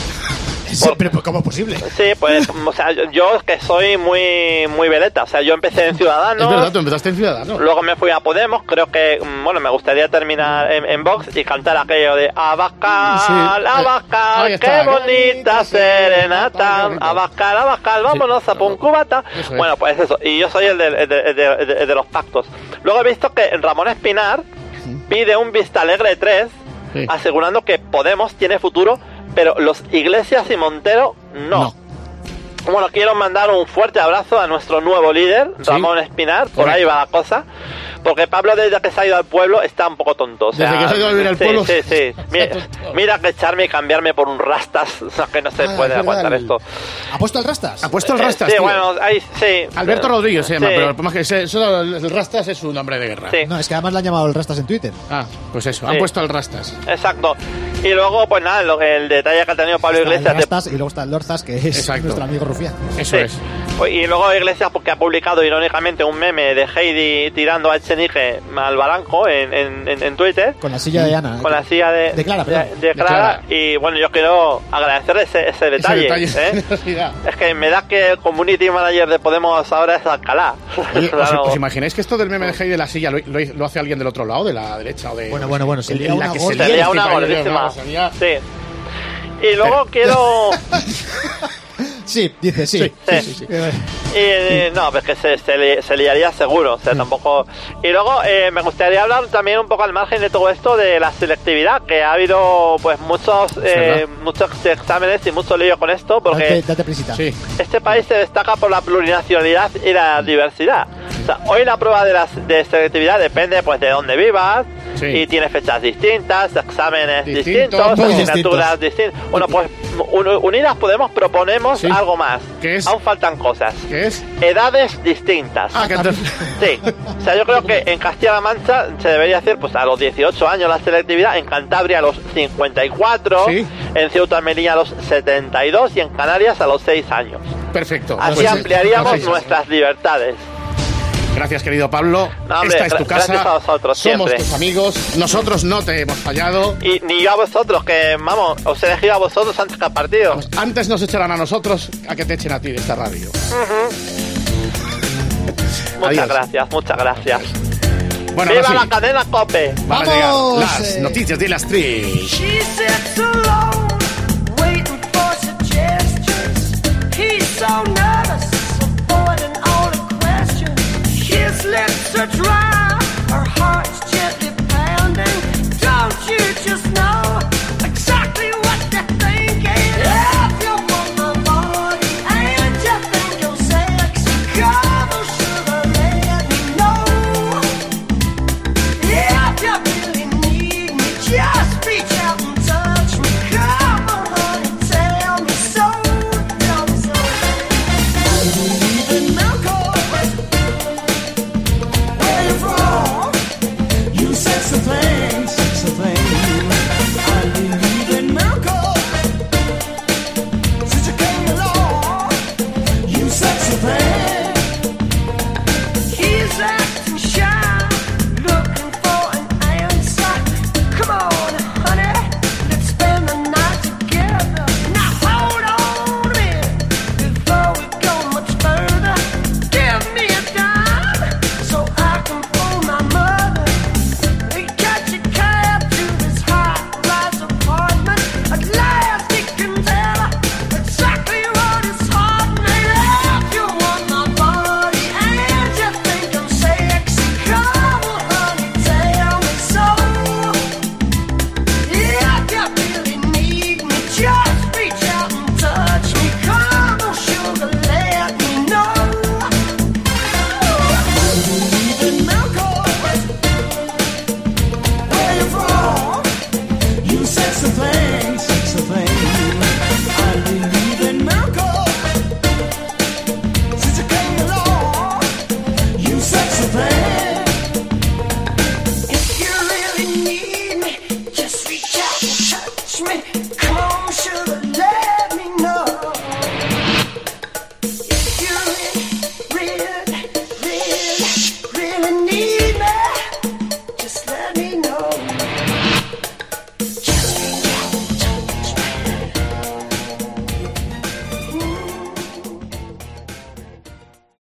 Sí, pero ¿cómo es posible? Sí, pues, o sea, yo es que soy muy veleta. O sea, yo empecé en Ciudadanos. Es verdad, tú empezaste en Ciudadanos. Luego me fui a Podemos. Creo que, bueno, me gustaría terminar en Vox y cantar aquello de Abascal, Abascal, qué bonita serenata. Abascal, vámonos a Puncubata. Bueno, pues eso. Y yo soy el de los pactos. Luego he visto que Ramón Espinar pide un Vistalegre 3, asegurando que Podemos tiene futuro, pero los Iglesias y Montero no. Bueno, quiero mandar un fuerte abrazo a nuestro nuevo líder, Ramón Espinar. Por ahí va la cosa. Porque Pablo, desde que se ha ido al pueblo, está un poco tonto. O sea, desde que se ha ido a vivir al pueblo. Sí. Mira que echarme y cambiarme por un rastas. O sea, que no se puede aguantar esto. ¿Ha puesto el rastas? ¿Ha puesto el rastas? Sí, tío. bueno, ahí sí. Alberto Rodríguez se llama, pero más que el rastas es un nombre de guerra. Sí. No, es que además le han llamado el rastas en Twitter. Ah, pues eso, han puesto el rastas. Exacto. Y luego, pues nada, el detalle que ha tenido Pablo Iglesias. El rastas, y luego está el Lorzas, que es nuestro amigo Rufián. Eso es. Y luego Iglesias, porque ha publicado irónicamente un meme de Heidi tirando a Echenique al balanco en Twitter. Con la silla de Ana. Con la silla de Clara. Y bueno, yo quiero agradecerle ese detalle. Es que me da que el community manager de Podemos ahora es Alcalá. Oye, claro. ¿Os imagináis que esto del meme de Heidi de la silla lo hace alguien del otro lado, de la derecha o de... Bueno, sería una gordísima. Sí. Y luego quiero... Sí, dice, sí. Y no, pues que se liaría seguro, o sea, tampoco... Y luego me gustaría hablar también un poco al margen de todo esto de la selectividad, que ha habido pues muchos exámenes y mucho lío con esto, porque date prisita. Este país se destaca por la plurinacionalidad y la diversidad. O sea, hoy la prueba de selectividad depende pues de dónde vivas, y tiene fechas distintas, exámenes distintos, asignaturas distintas. Bueno, pues Unidas Podemos proponemos algo más. ¿Qué es? Aún faltan cosas. ¿Qué es? Edades distintas. Sí. O sea, yo creo que en Castilla-La Mancha se debería hacer pues a los 18 años la selectividad, en Cantabria a los 54, en Ceuta y Melilla a los 72 y en Canarias a los 6 años. Perfecto. Así ampliaríamos nuestras libertades. Gracias, querido Pablo. Esta es tu casa. Gracias a vosotros, somos tus amigos. Nosotros no te hemos fallado. Y ni yo a vosotros, que vamos, os he elegido a vosotros antes que al partido. Pues antes nos echarán a nosotros a que te echen a ti de esta radio. Muchas gracias. Bueno, ¡viva la cadena COPE! Van a llegar las noticias de las 3. His lips are dry, her heart's gently pounding. Don't you just know exactly what they're thinking? If you want my body and you think you're sexy, come on, sugar, let me know. If you really need me, just sexy thing, sexy thing. I believe in miracles. Since you came along, you sexy thing. He's acting shy, looking for an answer. Come on, honey, let's spend the night together. Now hold on a minute before we go much further. Give me a dime so I can phone my mother. We catch a cab to this high-rise apartment. At last he can tell her exactly what his heart made of. You want my body and you think I'm sexy. Come on, honey, tell me so. If you really need me, just reach out and touch me. Come on, sugar, let me know. Believe in miracles. Where you from? You sexy thing, sexy thing. I believe in miracles. Since you came along, you sexy thing.